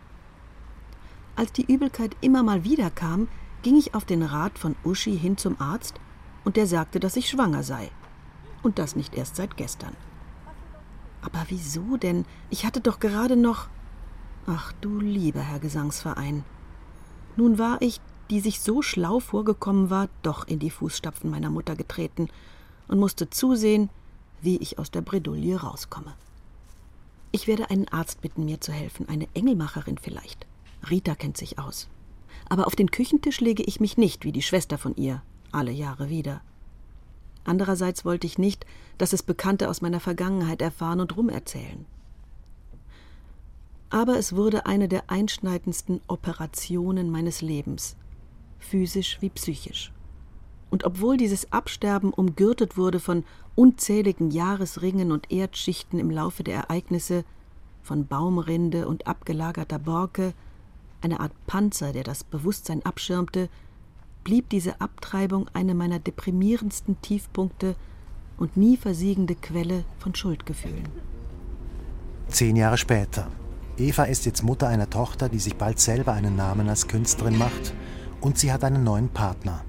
Als die Übelkeit immer mal wieder kam, ging ich auf den Rat von Uschi hin zum Arzt und der sagte, dass ich schwanger sei. Und das nicht erst seit gestern. Aber wieso denn? Ich hatte doch gerade noch... Ach du lieber Herr Gesangsverein. Nun war ich, die sich so schlau vorgekommen war, doch in die Fußstapfen meiner Mutter getreten und musste zusehen, wie ich aus der Bredouille rauskomme. Ich werde einen Arzt bitten, mir zu helfen, eine Engelmacherin vielleicht. Rita kennt sich aus. Aber auf den Küchentisch lege ich mich nicht, wie die Schwester von ihr, alle Jahre wieder. Andererseits wollte ich nicht, dass es Bekannte aus meiner Vergangenheit erfahren und rumerzählen. Aber es wurde eine der einschneidendsten Operationen meines Lebens, physisch wie psychisch. Und obwohl dieses Absterben umgürtet wurde von unzähligen Jahresringen und Erdschichten im Laufe der Ereignisse, von Baumrinde und abgelagerter Borke, eine Art Panzer, der das Bewusstsein abschirmte, blieb diese Abtreibung eine meiner deprimierendsten Tiefpunkte und nie versiegende Quelle von Schuldgefühlen. Zehn Jahre später. Eva ist jetzt Mutter einer Tochter, die sich bald selber einen Namen als Künstlerin macht, und sie hat einen neuen Partner.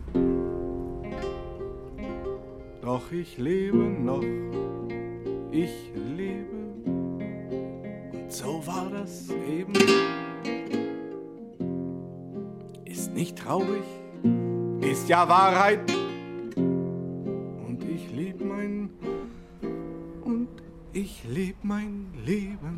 Doch ich lebe noch, ich lebe, und so war das eben. Ist nicht traurig, ist ja Wahrheit. Und ich leb mein, und ich leb mein Leben.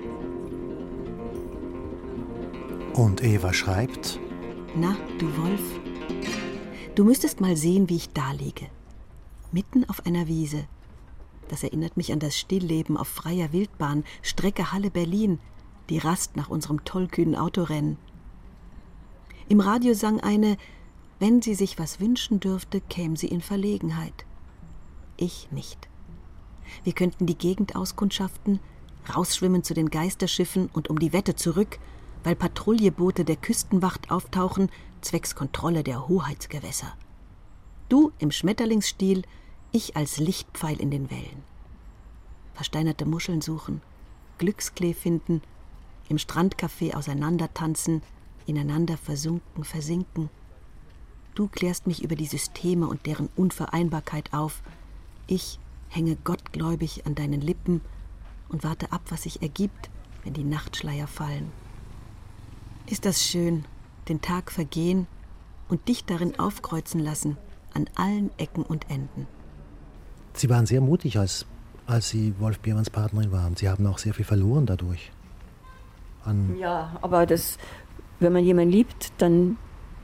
Und Eva schreibt: Na, du Wolf, du müsstest mal sehen, wie ich da liege. Mitten auf einer Wiese. Das erinnert mich an das Stillleben auf freier Wildbahn, Strecke Halle-Berlin, die Rast nach unserem tollkühnen Autorennen. Im Radio sang eine, wenn sie sich was wünschen dürfte, käme sie in Verlegenheit. Ich nicht. Wir könnten die Gegend auskundschaften, rausschwimmen zu den Geisterschiffen und um die Wette zurück, weil Patrouilleboote der Küstenwacht auftauchen, zwecks Kontrolle der Hoheitsgewässer. Du im Schmetterlingsstil, ich als Lichtpfeil in den Wellen. Versteinerte Muscheln suchen, Glücksklee finden, im Strandcafé auseinandertanzen, ineinander versunken, versinken. Du klärst mich über die Systeme und deren Unvereinbarkeit auf. Ich hänge gottgläubig an deinen Lippen und warte ab, was sich ergibt, wenn die Nachtschleier fallen. Ist das schön, den Tag vergehen und dich darin aufkreuzen lassen, an allen Ecken und Enden. Sie waren sehr mutig, als, als Sie Wolf Biermanns Partnerin waren. Sie haben auch sehr viel verloren dadurch. An ja, aber das, wenn man jemanden liebt, dann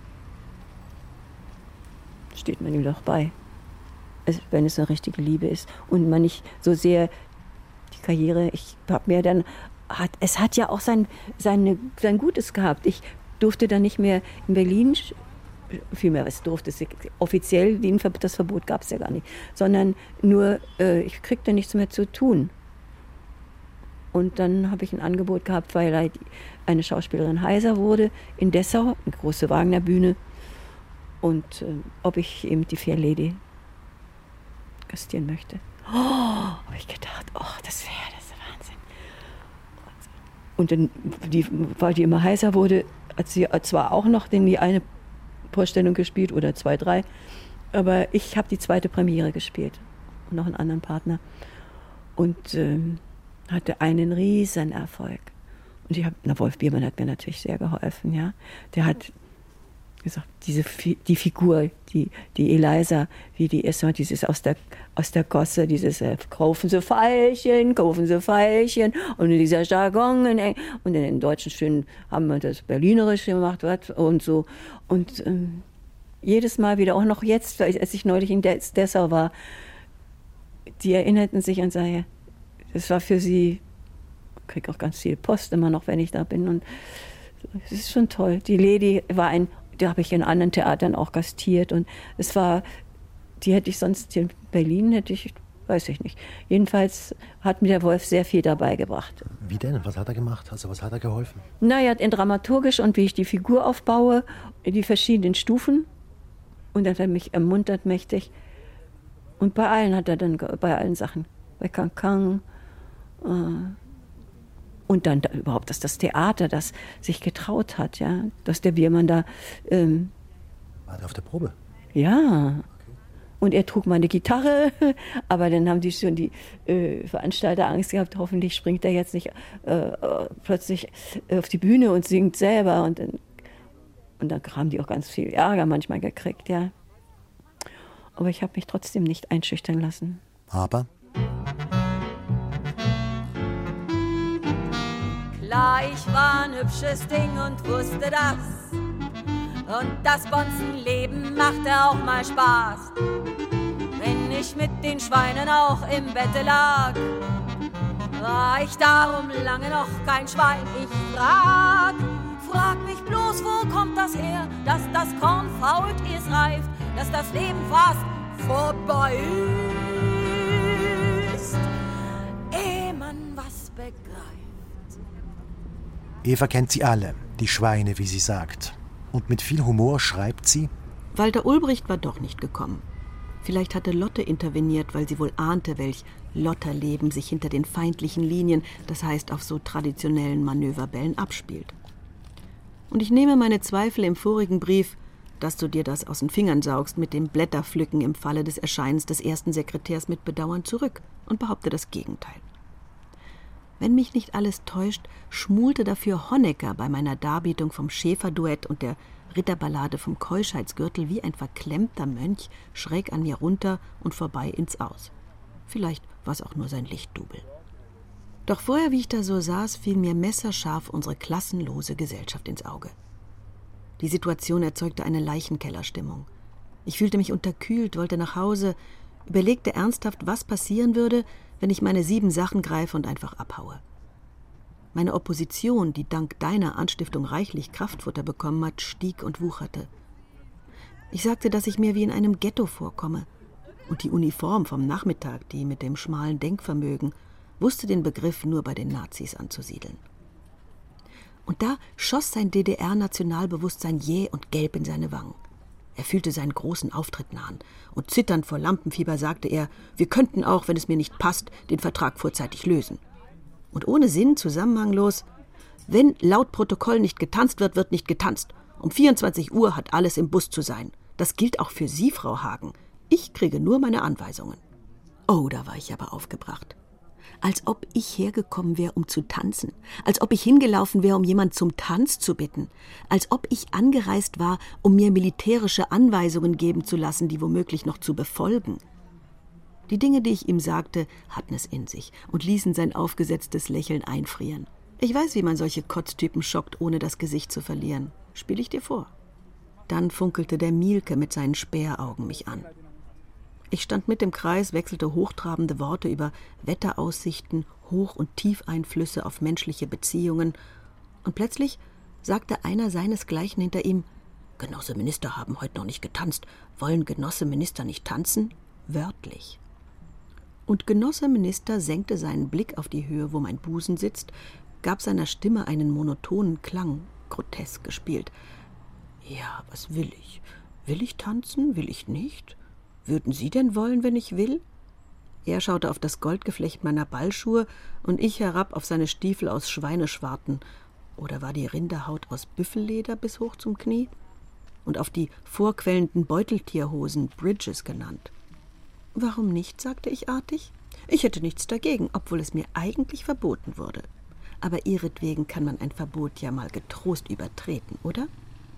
steht man ihm doch bei. Es, wenn es eine richtige Liebe ist und man nicht so sehr die Karriere, ich habe mir dann, hat, es hat ja auch sein, seine, sein Gutes gehabt. Ich durfte dann nicht mehr in Berlin, vielmehr was durfte, offiziell das Verbot gab es ja gar nicht, sondern nur, äh, ich kriegte nichts mehr zu tun. Und dann habe ich ein Angebot gehabt, weil eine Schauspielerin heiser wurde in Dessau, eine große Wagner-Bühne. Und äh, ob ich eben die Fair Lady gastieren möchte. Oh, habe ich gedacht, oh, das wäre das ist Wahnsinn. Und dann, die, weil die immer heißer wurde, hat sie zwar auch noch in die eine Vorstellung gespielt oder zwei, drei, aber ich habe die zweite Premiere gespielt und noch einen anderen Partner und ähm, hatte einen riesen Erfolg. Und ich hab, na, Wolf Biermann hat mir natürlich sehr geholfen, ja. Der hat gesagt, diese, die Figur, die, die Eliza, wie die ist, dieses aus der, aus der Gosse, dieses äh, kaufen Sie Veilchen, kaufen Sie Veilchen und dieser Jargon und in den Deutschen schön haben wir das Berlinerisch gemacht was, und so. Und ähm, jedes Mal wieder, auch noch jetzt, als ich neulich in Dessau war, die erinnerten sich und sagen, das war für sie, ich kriege auch ganz viel Post immer noch, wenn ich da bin. Und es ist schon toll. Die Lady war ein, die habe ich in anderen Theatern auch gastiert. Und es war, die hätte ich sonst in Berlin, hätte ich, weiß ich nicht. Jedenfalls hat mir der Wolf sehr viel dabei gebracht. Wie denn? Was hat er gemacht? Also was hat er geholfen? Naja, in dramaturgisch und wie ich die Figur aufbaue, in die verschiedenen Stufen. Und dann hat er mich ermuntert mächtig. Und bei allen hat er dann, bei allen Sachen, bei Cancun, äh, und dann da, überhaupt, dass das Theater das sich getraut hat, ja, dass der Biermann da... Ähm, war der auf der Probe? Ja. Okay. Und er trug meine Gitarre, aber dann haben die schon die äh, Veranstalter Angst gehabt, hoffentlich springt er jetzt nicht äh, plötzlich auf die Bühne und singt selber. Und dann, und dann haben die auch ganz viel Ärger manchmal gekriegt, ja. Aber ich habe mich trotzdem nicht einschüchtern lassen. Aber? Klar, ich war ein hübsches Ding und wusste das. Und das Bonzenleben machte auch mal Spaß. Wenn ich mit den Schweinen auch im Bette lag. war ich darum lange noch kein Schwein. Ich frag, frag mich bloß, wo kommt das her, dass das Korn fault, ehe es reift, dass das Leben fast vorbei ist, ehe man was begreift. Eva kennt sie alle, die Schweine, wie sie sagt. Und mit viel Humor schreibt sie: Walter Ulbricht war doch nicht gekommen. Vielleicht hatte Lotte interveniert, weil sie wohl ahnte, welch Lotterleben sich hinter den feindlichen Linien, das heißt auf so traditionellen Manöverbällen, abspielt. Und ich nehme meine Zweifel im vorigen Brief, dass du dir das aus den Fingern saugst, mit dem Blätterpflücken im Falle des Erscheinens des ersten Sekretärs mit Bedauern zurück und behaupte das Gegenteil. Wenn mich nicht alles täuscht, schmulte dafür Honecker bei meiner Darbietung vom Schäferduett und der Ritterballade vom Keuschheitsgürtel wie ein verklemmter Mönch schräg an mir runter und vorbei ins Aus. Vielleicht war es auch nur sein Lichtdubel. Doch vorher, wie ich da so saß, fiel mir messerscharf unsere klassenlose Gesellschaft ins Auge. Die Situation erzeugte eine Leichenkellerstimmung. Ich fühlte mich unterkühlt, wollte nach Hause, überlegte ernsthaft, was passieren würde, wenn ich meine sieben Sachen greife und einfach abhaue. Meine Opposition, die dank deiner Anstiftung reichlich Kraftfutter bekommen hat, stieg und wucherte. Ich sagte, dass ich mir wie in einem Ghetto vorkomme. Und die Uniform vom Nachmittag, die mit dem schmalen Denkvermögen, wusste den Begriff nur bei den Nazis anzusiedeln. Und da schoss sein D D R-Nationalbewusstsein jäh und gelb in seine Wangen. Er fühlte seinen großen Auftritt nahen. Und zitternd vor Lampenfieber sagte er, wir könnten auch, wenn es mir nicht passt, den Vertrag vorzeitig lösen. Und ohne Sinn, zusammenhanglos, wenn laut Protokoll nicht getanzt wird, wird nicht getanzt. Um vierundzwanzig Uhr hat alles im Bus zu sein. Das gilt auch für Sie, Frau Hagen. Ich kriege nur meine Anweisungen. Oh, da war ich aber aufgebracht. Als ob ich hergekommen wäre, um zu tanzen. Als ob ich hingelaufen wäre, um jemand zum Tanz zu bitten. Als ob ich angereist war, um mir militärische Anweisungen geben zu lassen, die womöglich noch zu befolgen. Die Dinge, die ich ihm sagte, hatten es in sich und ließen sein aufgesetztes Lächeln einfrieren. Ich weiß, wie man solche Kotztypen schockt, ohne das Gesicht zu verlieren. Spiel ich dir vor. Dann funkelte der Mielke mit seinen Späheraugen mich an. Ich stand mit im Kreis, wechselte hochtrabende Worte über Wetteraussichten, Hoch- und Tiefeinflüsse auf menschliche Beziehungen. Und plötzlich sagte einer seinesgleichen hinter ihm, »Genosse Minister haben heute noch nicht getanzt. Wollen Genosse Minister nicht tanzen?« Wörtlich. Und Genosse Minister senkte seinen Blick auf die Höhe, wo mein Busen sitzt, gab seiner Stimme einen monotonen Klang, grotesk gespielt. »Ja, was will ich? Will ich tanzen? Will ich nicht? Würden Sie denn wollen, wenn ich will?« Er schaute auf das Goldgeflecht meiner Ballschuhe und ich herab auf seine Stiefel aus Schweineschwarten. Oder war die Rinderhaut aus Büffelleder bis hoch zum Knie? Und auf die vorquellenden Beuteltierhosen, Bridges genannt. »Warum nicht?« sagte ich artig. Ich hätte nichts dagegen, obwohl es mir eigentlich verboten wurde. Aber ihretwegen kann man ein Verbot ja mal getrost übertreten, oder?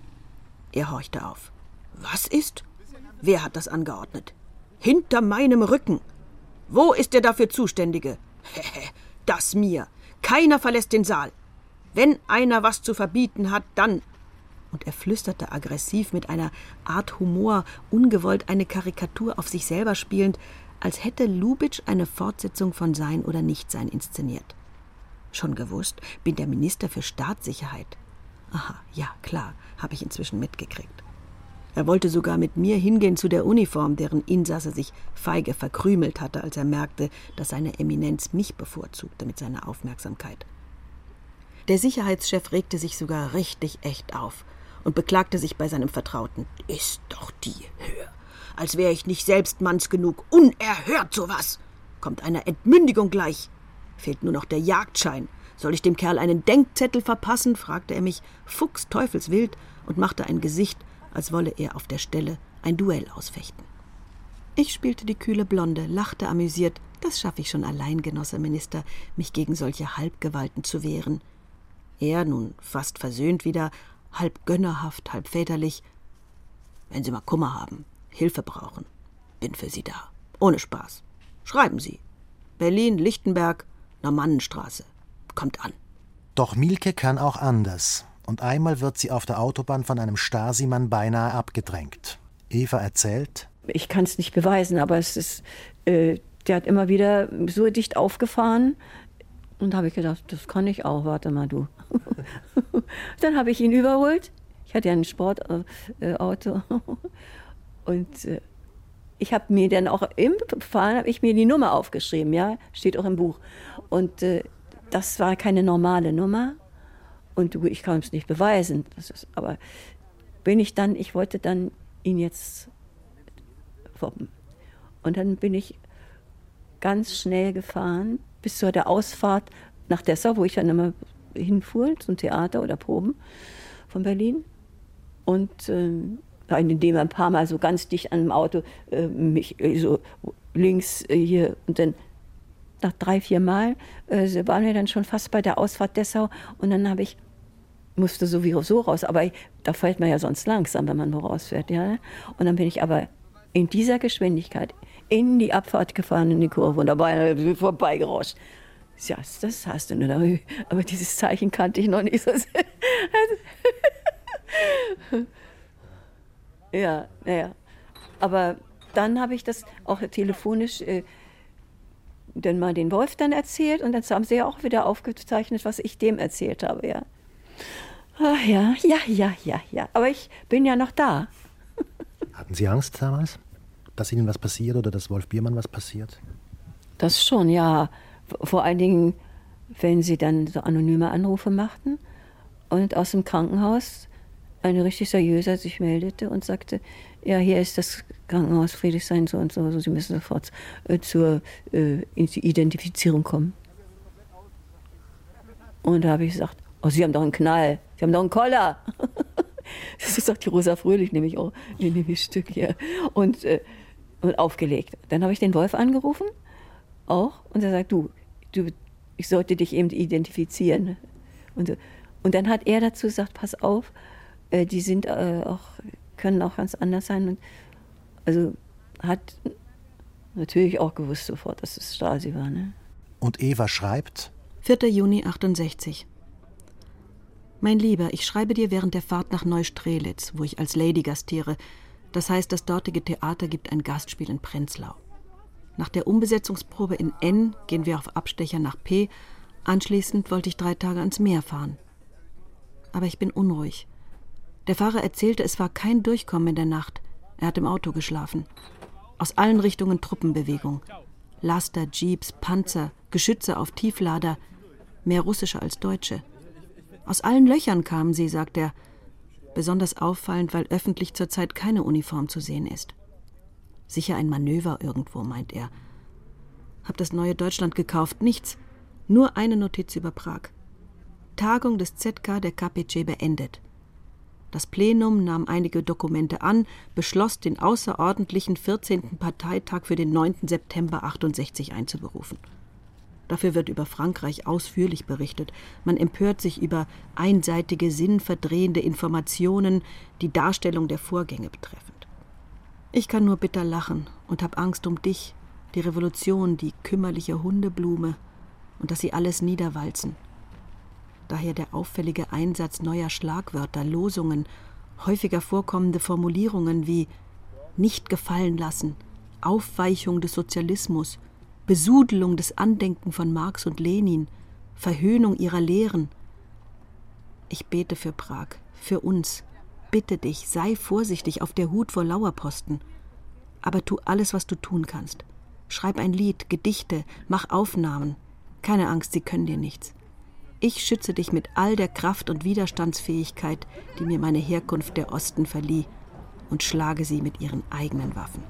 Er horchte auf. »Was ist? Wer hat das angeordnet? Hinter meinem Rücken. Wo ist der dafür Zuständige? Hehe, das mir. Keiner verlässt den Saal. Wenn einer was zu verbieten hat, dann...« Und er flüsterte aggressiv mit einer Art Humor, ungewollt eine Karikatur auf sich selber spielend, als hätte Lubitsch eine Fortsetzung von Sein oder Nichtsein inszeniert. Schon gewusst, bin der Minister für Staatssicherheit. Aha, ja, klar, habe ich inzwischen mitgekriegt. Er wollte sogar mit mir hingehen zu der Uniform, deren Insasse sich feige verkrümelt hatte, als er merkte, dass seine Eminenz mich bevorzugte mit seiner Aufmerksamkeit. Der Sicherheitschef regte sich sogar richtig echt auf und beklagte sich bei seinem Vertrauten. »Ist doch die Höhe! Als wäre ich nicht selbst manns genug! Unerhört sowas! Kommt einer Entmündigung gleich! Fehlt nur noch der Jagdschein! Soll ich dem Kerl einen Denkzettel verpassen?« fragte er mich fuchsteufelswild und machte ein Gesicht, als wolle er auf der Stelle ein Duell ausfechten. Ich spielte die kühle Blonde, lachte amüsiert. Das schaffe ich schon allein, Genosse Minister, mich gegen solche Halbgewalten zu wehren. Er, nun fast versöhnt wieder, halb gönnerhaft, halb väterlich. »Wenn Sie mal Kummer haben, Hilfe brauchen, bin für Sie da. Ohne Spaß. Schreiben Sie. Berlin, Lichtenberg, Normannenstraße. Kommt an.« Doch Mielke kann auch anders. Und einmal wird sie auf der Autobahn von einem Stasi-Mann beinahe abgedrängt. Eva erzählt: Ich kann es nicht beweisen, aber es ist, äh, der hat immer wieder so dicht aufgefahren, Und da habe ich gedacht, das kann ich auch, warte mal du. Dann habe ich ihn überholt. Ich hatte ja ein Sportauto. Und äh, ich habe mir dann auch im Fahren, habe ich mir die Nummer aufgeschrieben, ja, steht auch im Buch. Und äh, das war keine normale Nummer. Und ich kann es nicht beweisen. Das ist, aber bin ich dann, ich wollte dann ihn jetzt foppen. Und dann bin ich ganz schnell gefahren bis zu der Ausfahrt nach Dessau, wo ich dann immer hinfuhr, zum Theater oder Proben von Berlin. Und äh, indem er ein paar Mal so ganz dicht an dem Auto äh, mich äh, so links äh, hier und dann nach drei, vier Mal äh, waren wir dann schon fast bei der Ausfahrt Dessau und dann habe ich, musste sowieso raus, aber ich, da fährt man ja sonst langsam, wenn man wo rausfährt, ja. Und dann bin ich aber in dieser Geschwindigkeit in die Abfahrt gefahren, in die Kurve und dabei vorbeigerauscht. Ja, das hast du nur, aber dieses Zeichen kannte ich noch nicht so sehr. Ja, naja. Aber dann habe ich das auch telefonisch äh, dann mal den Wolf dann erzählt und dann haben sie ja auch wieder aufgezeichnet, was ich dem erzählt habe, ja. Ach ja, ja, ja, ja, ja. Aber ich bin ja noch da. Hatten Sie Angst damals, dass Ihnen was passiert oder dass Wolf Biermann was passiert? Das schon, ja. Vor allen Dingen, wenn sie dann so anonyme Anrufe machten und aus dem Krankenhaus eine richtig seriöse sich meldete und sagte, ja, hier ist das Krankenhaus Friedrichshain so und so, also Sie müssen sofort äh, zur äh, Identifizierung kommen. Und da habe ich gesagt, oh, Sie haben doch einen Knall, Sie haben doch einen Koller. Das ist doch die Rosa Fröhlich, nehme ich auch in dem Stück hier. Und, äh, und aufgelegt. Dann habe ich den Wolf angerufen, auch, und er sagt, du, du, ich sollte dich eben identifizieren. Und, und dann hat er dazu gesagt, pass auf, äh, die sind äh, auch, können auch ganz anders sein. Und also hat natürlich auch gewusst sofort, dass es Stasi war. Ne? Und Eva schreibt? vierter Juni achtundsechzig. Mein Lieber, ich schreibe dir während der Fahrt nach Neustrelitz, wo ich als Lady gastiere. Das heißt, das dortige Theater gibt ein Gastspiel in Prenzlau. Nach der Umbesetzungsprobe in N gehen wir auf Abstecher nach P. Anschließend wollte ich drei Tage ans Meer fahren. Aber ich bin unruhig. Der Fahrer erzählte, es war kein Durchkommen in der Nacht. Er hat im Auto geschlafen. Aus allen Richtungen Truppenbewegung. Laster, Jeeps, Panzer, Geschütze auf Tieflader. Mehr russische als deutsche. Aus allen Löchern kamen sie, sagt er. Besonders auffallend, weil öffentlich zurzeit keine Uniform zu sehen ist. Sicher ein Manöver irgendwo, meint er. Hab das neue Deutschland gekauft, nichts. Nur eine Notiz über Prag. Tagung des Z K der K P C beendet. Das Plenum nahm einige Dokumente an, beschloss, den außerordentlichen vierzehnten Parteitag für den neunten September achtundsechzig einzuberufen. Dafür wird über Frankreich ausführlich berichtet. Man empört sich über einseitige, sinnverdrehende Informationen, die Darstellung der Vorgänge betreffend. Ich kann nur bitter lachen und hab Angst um dich, die Revolution, die kümmerliche Hundeblume und dass sie alles niederwalzen. Daher der auffällige Einsatz neuer Schlagwörter, Losungen, häufiger vorkommende Formulierungen wie nicht gefallen lassen, Aufweichung des Sozialismus, Besudelung des Andenken von Marx und Lenin, Verhöhnung ihrer Lehren. Ich bete für Prag, für uns. Bitte dich, sei vorsichtig auf der Hut vor Lauerposten. Aber tu alles, was du tun kannst. Schreib ein Lied, Gedichte, mach Aufnahmen. Keine Angst, sie können dir nichts. Ich schütze dich mit all der Kraft und Widerstandsfähigkeit, die mir meine Herkunft der Osten verlieh, und schlage sie mit ihren eigenen Waffen.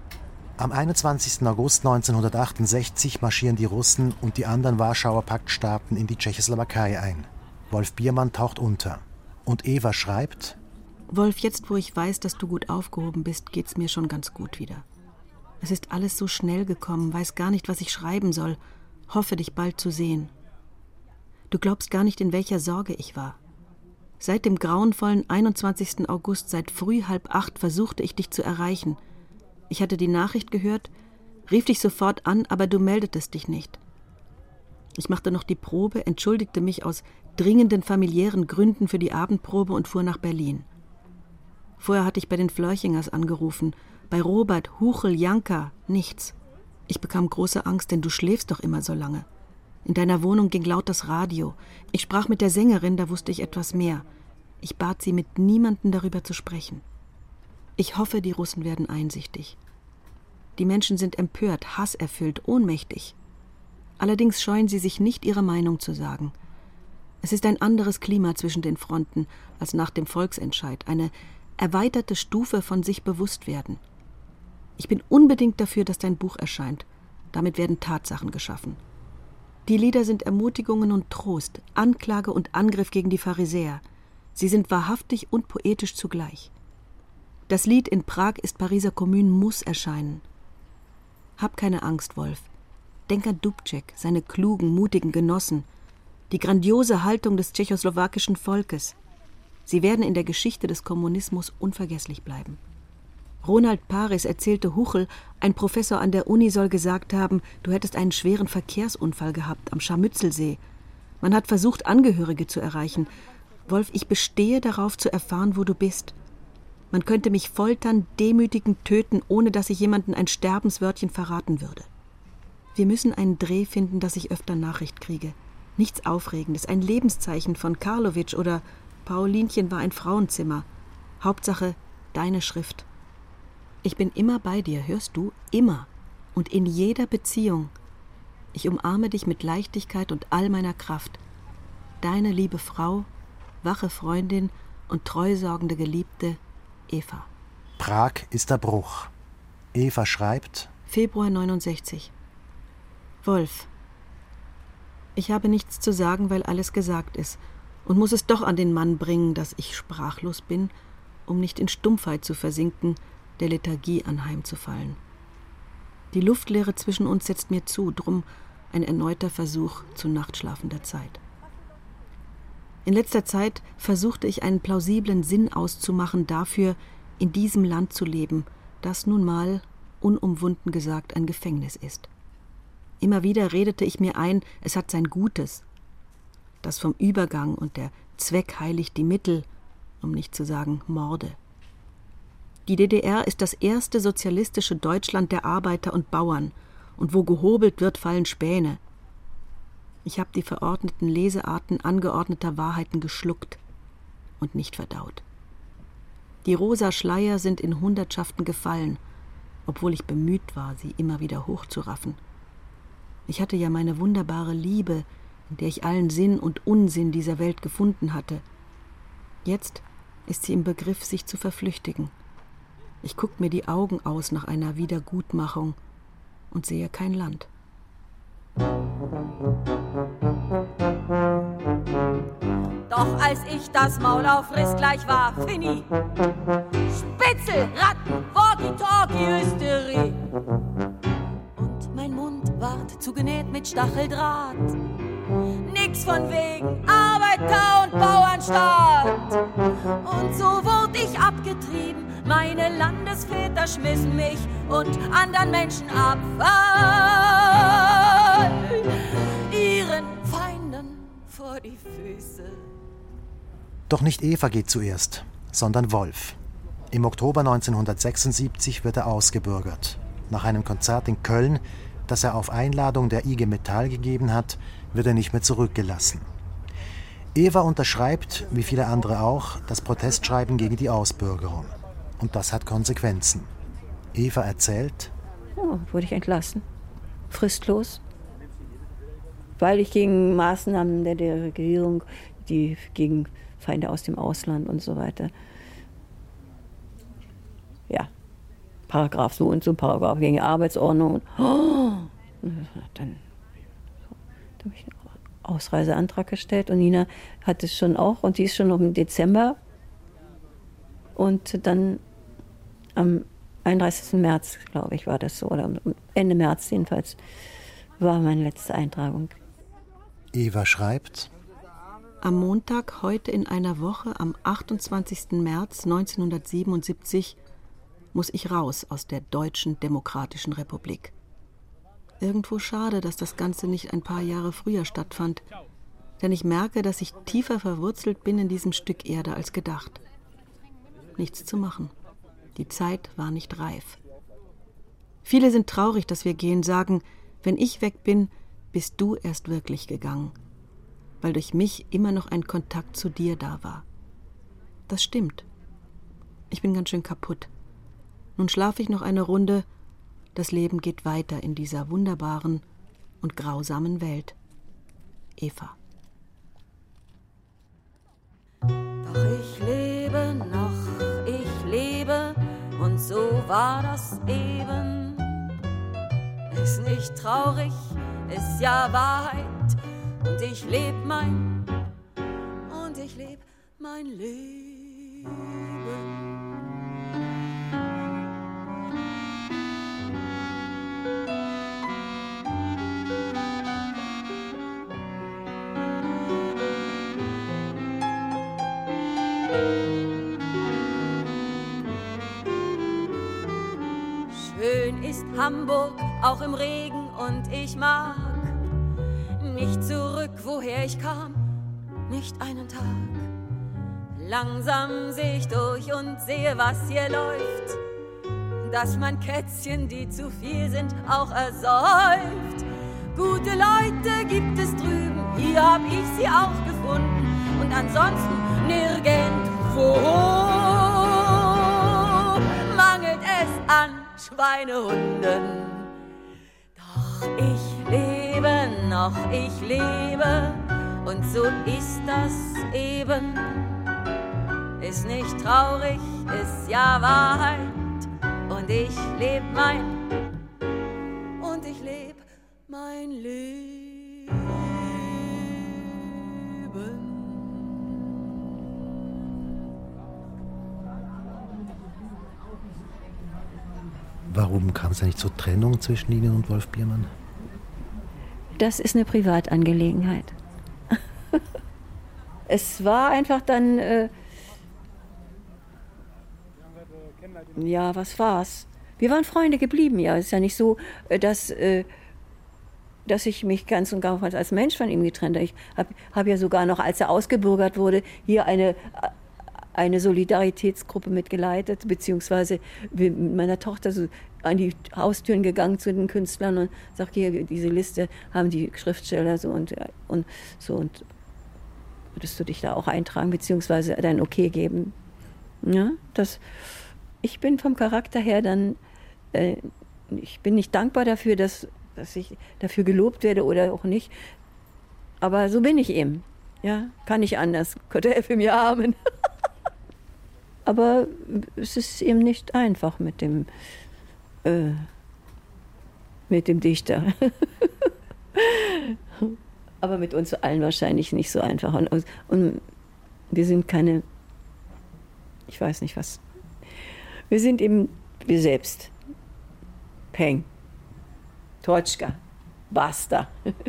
Am einundzwanzigsten August neunzehnhundertachtundsechzig marschieren die Russen und die anderen Warschauer Paktstaaten in die Tschechoslowakei ein. Wolf Biermann taucht unter. Und Eva schreibt: Wolf, jetzt wo ich weiß, dass du gut aufgehoben bist, geht's mir schon ganz gut wieder. Es ist alles so schnell gekommen, weiß gar nicht, was ich schreiben soll. Hoffe, dich bald zu sehen. Du glaubst gar nicht, in welcher Sorge ich war. Seit dem grauenvollen einundzwanzigsten August, seit früh halb acht, versuchte ich dich zu erreichen. Ich hatte die Nachricht gehört, rief dich sofort an, aber du meldetest dich nicht. Ich machte noch die Probe, entschuldigte mich aus dringenden familiären Gründen für die Abendprobe und fuhr nach Berlin. Vorher hatte ich bei den Flörchingers angerufen, bei Robert, Huchel, Janka, nichts. Ich bekam große Angst, denn du schläfst doch immer so lange. In deiner Wohnung ging laut das Radio. Ich sprach mit der Sängerin, da wusste ich etwas mehr. Ich bat sie, mit niemandem darüber zu sprechen. Ich hoffe, die Russen werden einsichtig. Die Menschen sind empört, hasserfüllt, ohnmächtig. Allerdings scheuen sie sich nicht, ihre Meinung zu sagen. Es ist ein anderes Klima zwischen den Fronten als nach dem Volksentscheid, eine erweiterte Stufe von sich bewusst werden. Ich bin unbedingt dafür, dass dein Buch erscheint. Damit werden Tatsachen geschaffen. Die Lieder sind Ermutigungen und Trost, Anklage und Angriff gegen die Pharisäer. Sie sind wahrhaftig und poetisch zugleich. Das Lied In Prag ist Pariser Kommune muss erscheinen. Hab keine Angst, Wolf. Denk an Dubček, seine klugen, mutigen Genossen, die grandiose Haltung des tschechoslowakischen Volkes. Sie werden in der Geschichte des Kommunismus unvergesslich bleiben. Ronald Paris erzählte Huchel, ein Professor an der Uni soll gesagt haben, du hättest einen schweren Verkehrsunfall gehabt am Scharmützelsee. Man hat versucht, Angehörige zu erreichen. Wolf, ich bestehe darauf zu erfahren, wo du bist. Man könnte mich foltern, demütigen, töten, ohne dass ich jemanden ein Sterbenswörtchen verraten würde. Wir müssen einen Dreh finden, dass ich öfter Nachricht kriege. Nichts Aufregendes, ein Lebenszeichen von Karlowitsch oder Paulinchen war ein Frauenzimmer. Hauptsache, deine Schrift. Ich bin immer bei dir, hörst du? Immer. Und in jeder Beziehung. Ich umarme dich mit Leichtigkeit und all meiner Kraft. Deine liebe Frau, wache Freundin und treusorgende Geliebte, Eva. Prag ist der Bruch. Eva schreibt: Februar neunundsechzig. Wolf, ich habe nichts zu sagen, weil alles gesagt ist und muss es doch an den Mann bringen, dass ich sprachlos bin, um nicht in Stumpfheit zu versinken, der Lethargie anheimzufallen. Die Luftleere zwischen uns setzt mir zu, drum ein erneuter Versuch zu nachtschlafender Zeit. In letzter Zeit versuchte ich einen plausiblen Sinn auszumachen dafür, in diesem Land zu leben, das nun mal, unumwunden gesagt, ein Gefängnis ist. Immer wieder redete ich mir ein, es hat sein Gutes. Das vom Übergang und der Zweck heiligt die Mittel, um nicht zu sagen Morde. Die D D R ist das erste sozialistische Deutschland der Arbeiter und Bauern, und wo gehobelt wird, fallen Späne. Ich habe die verordneten Lesearten angeordneter Wahrheiten geschluckt und nicht verdaut. Die rosa Schleier sind in Hundertschaften gefallen, obwohl ich bemüht war, sie immer wieder hochzuraffen. Ich hatte ja meine wunderbare Liebe, in der ich allen Sinn und Unsinn dieser Welt gefunden hatte. Jetzt ist sie im Begriff, sich zu verflüchtigen. Ich guck mir die Augen aus nach einer Wiedergutmachung und sehe kein Land. Doch als ich das Maul aufriss, gleich war fini. Spitzel, Ratten, Walkie-Talkie, Hysterie. Und mein Mund ward zugenäht mit Stacheldraht. Nix von wegen Arbeiter- und Bauernstaat. Und so wurde ich abgetrieben. Meine Landesväter schmissen mich und anderen Menschen Abfall. Ihren Feinden vor die Füße. Doch nicht Eva geht zuerst, sondern Wolf. Im Oktober neunzehnhundertsechsundsiebzig wird er ausgebürgert. Nach einem Konzert in Köln, das er auf Einladung der I G Metall gegeben hat, wird er nicht mehr zurückgelassen. Eva unterschreibt, wie viele andere auch, das Protestschreiben gegen die Ausbürgerung. Und das hat Konsequenzen. Eva erzählt: Oh, wurde ich entlassen. Fristlos. Weil ich gegen Maßnahmen der, der Regierung, die gegen Feinde aus dem Ausland und so weiter. Ja, Paragraph so und so, Paragraph gegen Arbeitsordnung. Oh, dann, dann habe ich einen Ausreiseantrag gestellt und Nina hat es schon auch und die ist schon noch im Dezember. Und dann am einunddreißigsten März, glaube ich, war das so, oder Ende März jedenfalls, war meine letzte Eintragung. Eva schreibt: Am Montag, heute in einer Woche, am achtundzwanzigsten März neunzehnhundertsiebenundsiebzig, muss ich raus aus der Deutschen Demokratischen Republik. Irgendwo schade, dass das Ganze nicht ein paar Jahre früher stattfand, denn ich merke, dass ich tiefer verwurzelt bin in diesem Stück Erde als gedacht. Nichts zu machen. Die Zeit war nicht reif. Viele sind traurig, dass wir gehen, sagen, wenn ich weg bin, bist du erst wirklich gegangen, weil durch mich immer noch ein Kontakt zu dir da war. Das stimmt. Ich bin ganz schön kaputt. Nun schlafe ich noch eine Runde. Das Leben geht weiter in dieser wunderbaren und grausamen Welt. Eva. Doch ich lebe noch, ich lebe, und so war das eben. Ist nicht traurig, ist ja Wahrheit, und ich leb mein, und ich leb mein Leben. Schön ist Hamburg, auch im Regen, und ich mag nicht zurück, woher ich kam, nicht einen Tag. Langsam seh ich durch und sehe, was hier läuft, dass mein Kätzchen, die zu viel sind, auch ersäuft. Gute Leute gibt es drüben, hier hab ich sie auch gefunden, und ansonsten nirgendwo mangelt es an Schweinehunden. Doch ich lebe noch, ich lebe, und so ist das eben. Ist nicht traurig, ist ja Wahrheit, und ich leb mein, und ich leb mein Leben. Warum kam es eigentlich zur Trennung zwischen Ihnen und Wolf Biermann? Das ist eine Privatangelegenheit. Es war einfach dann, äh, ja, was war's? Wir waren Freunde geblieben, ja. Es ist ja nicht so, dass, äh, dass ich mich ganz und gar als Mensch von ihm getrennt habe. Ich habe hab ja sogar noch, als er ausgebürgert wurde, hier eine, eine Solidaritätsgruppe mitgeleitet, beziehungsweise mit meiner Tochter so an die Haustüren gegangen zu den Künstlern und sagt, hier, diese Liste haben die Schriftsteller so und, und so, und würdest du dich da auch eintragen, beziehungsweise dein Okay geben? Ja, das, ich bin vom Charakter her dann, äh, ich bin nicht dankbar dafür, dass, dass ich dafür gelobt werde oder auch nicht, aber so bin ich eben. Ja, kann nicht anders, könnte er für mich haben. Aber es ist eben nicht einfach mit dem, äh, mit dem Dichter. Aber mit uns allen wahrscheinlich nicht so einfach. Und, und wir sind keine, ich weiß nicht was, wir sind eben wir selbst. Peng, Totschka, basta.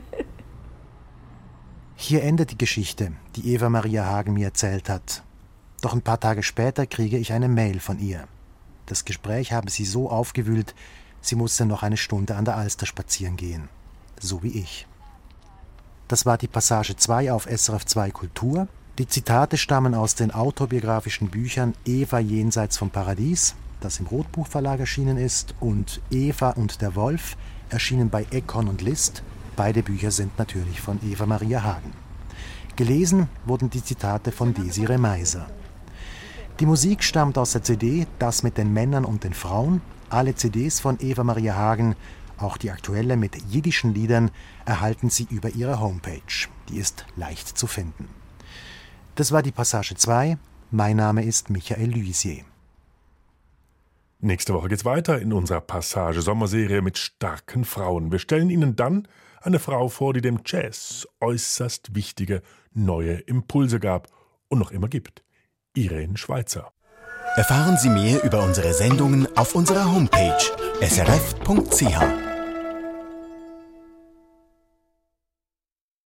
Hier endet die Geschichte, die Eva Maria Hagen mir erzählt hat. Doch ein paar Tage später kriege ich eine Mail von ihr. Das Gespräch habe sie so aufgewühlt, sie musste noch eine Stunde an der Alster spazieren gehen. So wie ich. Das war die Passage zwei auf S R F zwei Kultur. Die Zitate stammen aus den autobiografischen Büchern Eva jenseits vom Paradies, das im Rotbuchverlag erschienen ist, und Eva und der Wolf, erschienen bei Econ und List. Beide Bücher sind natürlich von Eva Maria Hagen. Gelesen wurden die Zitate von Desiree Meiser. Die Musik stammt aus der C D Das mit den Männern und den Frauen. Alle C Ds von Eva Maria Hagen, auch die aktuelle mit jiddischen Liedern, erhalten Sie über ihre Homepage. Die ist leicht zu finden. Das war die Passage zwei. Mein Name ist Michael Lysier. Nächste Woche geht's weiter in unserer Passage-Sommerserie mit starken Frauen. Wir stellen Ihnen dann eine Frau vor, die dem Jazz äußerst wichtige neue Impulse gab und noch immer gibt. Irene Schweizer. Erfahren Sie mehr über unsere Sendungen auf unserer Homepage s r f punkt c h.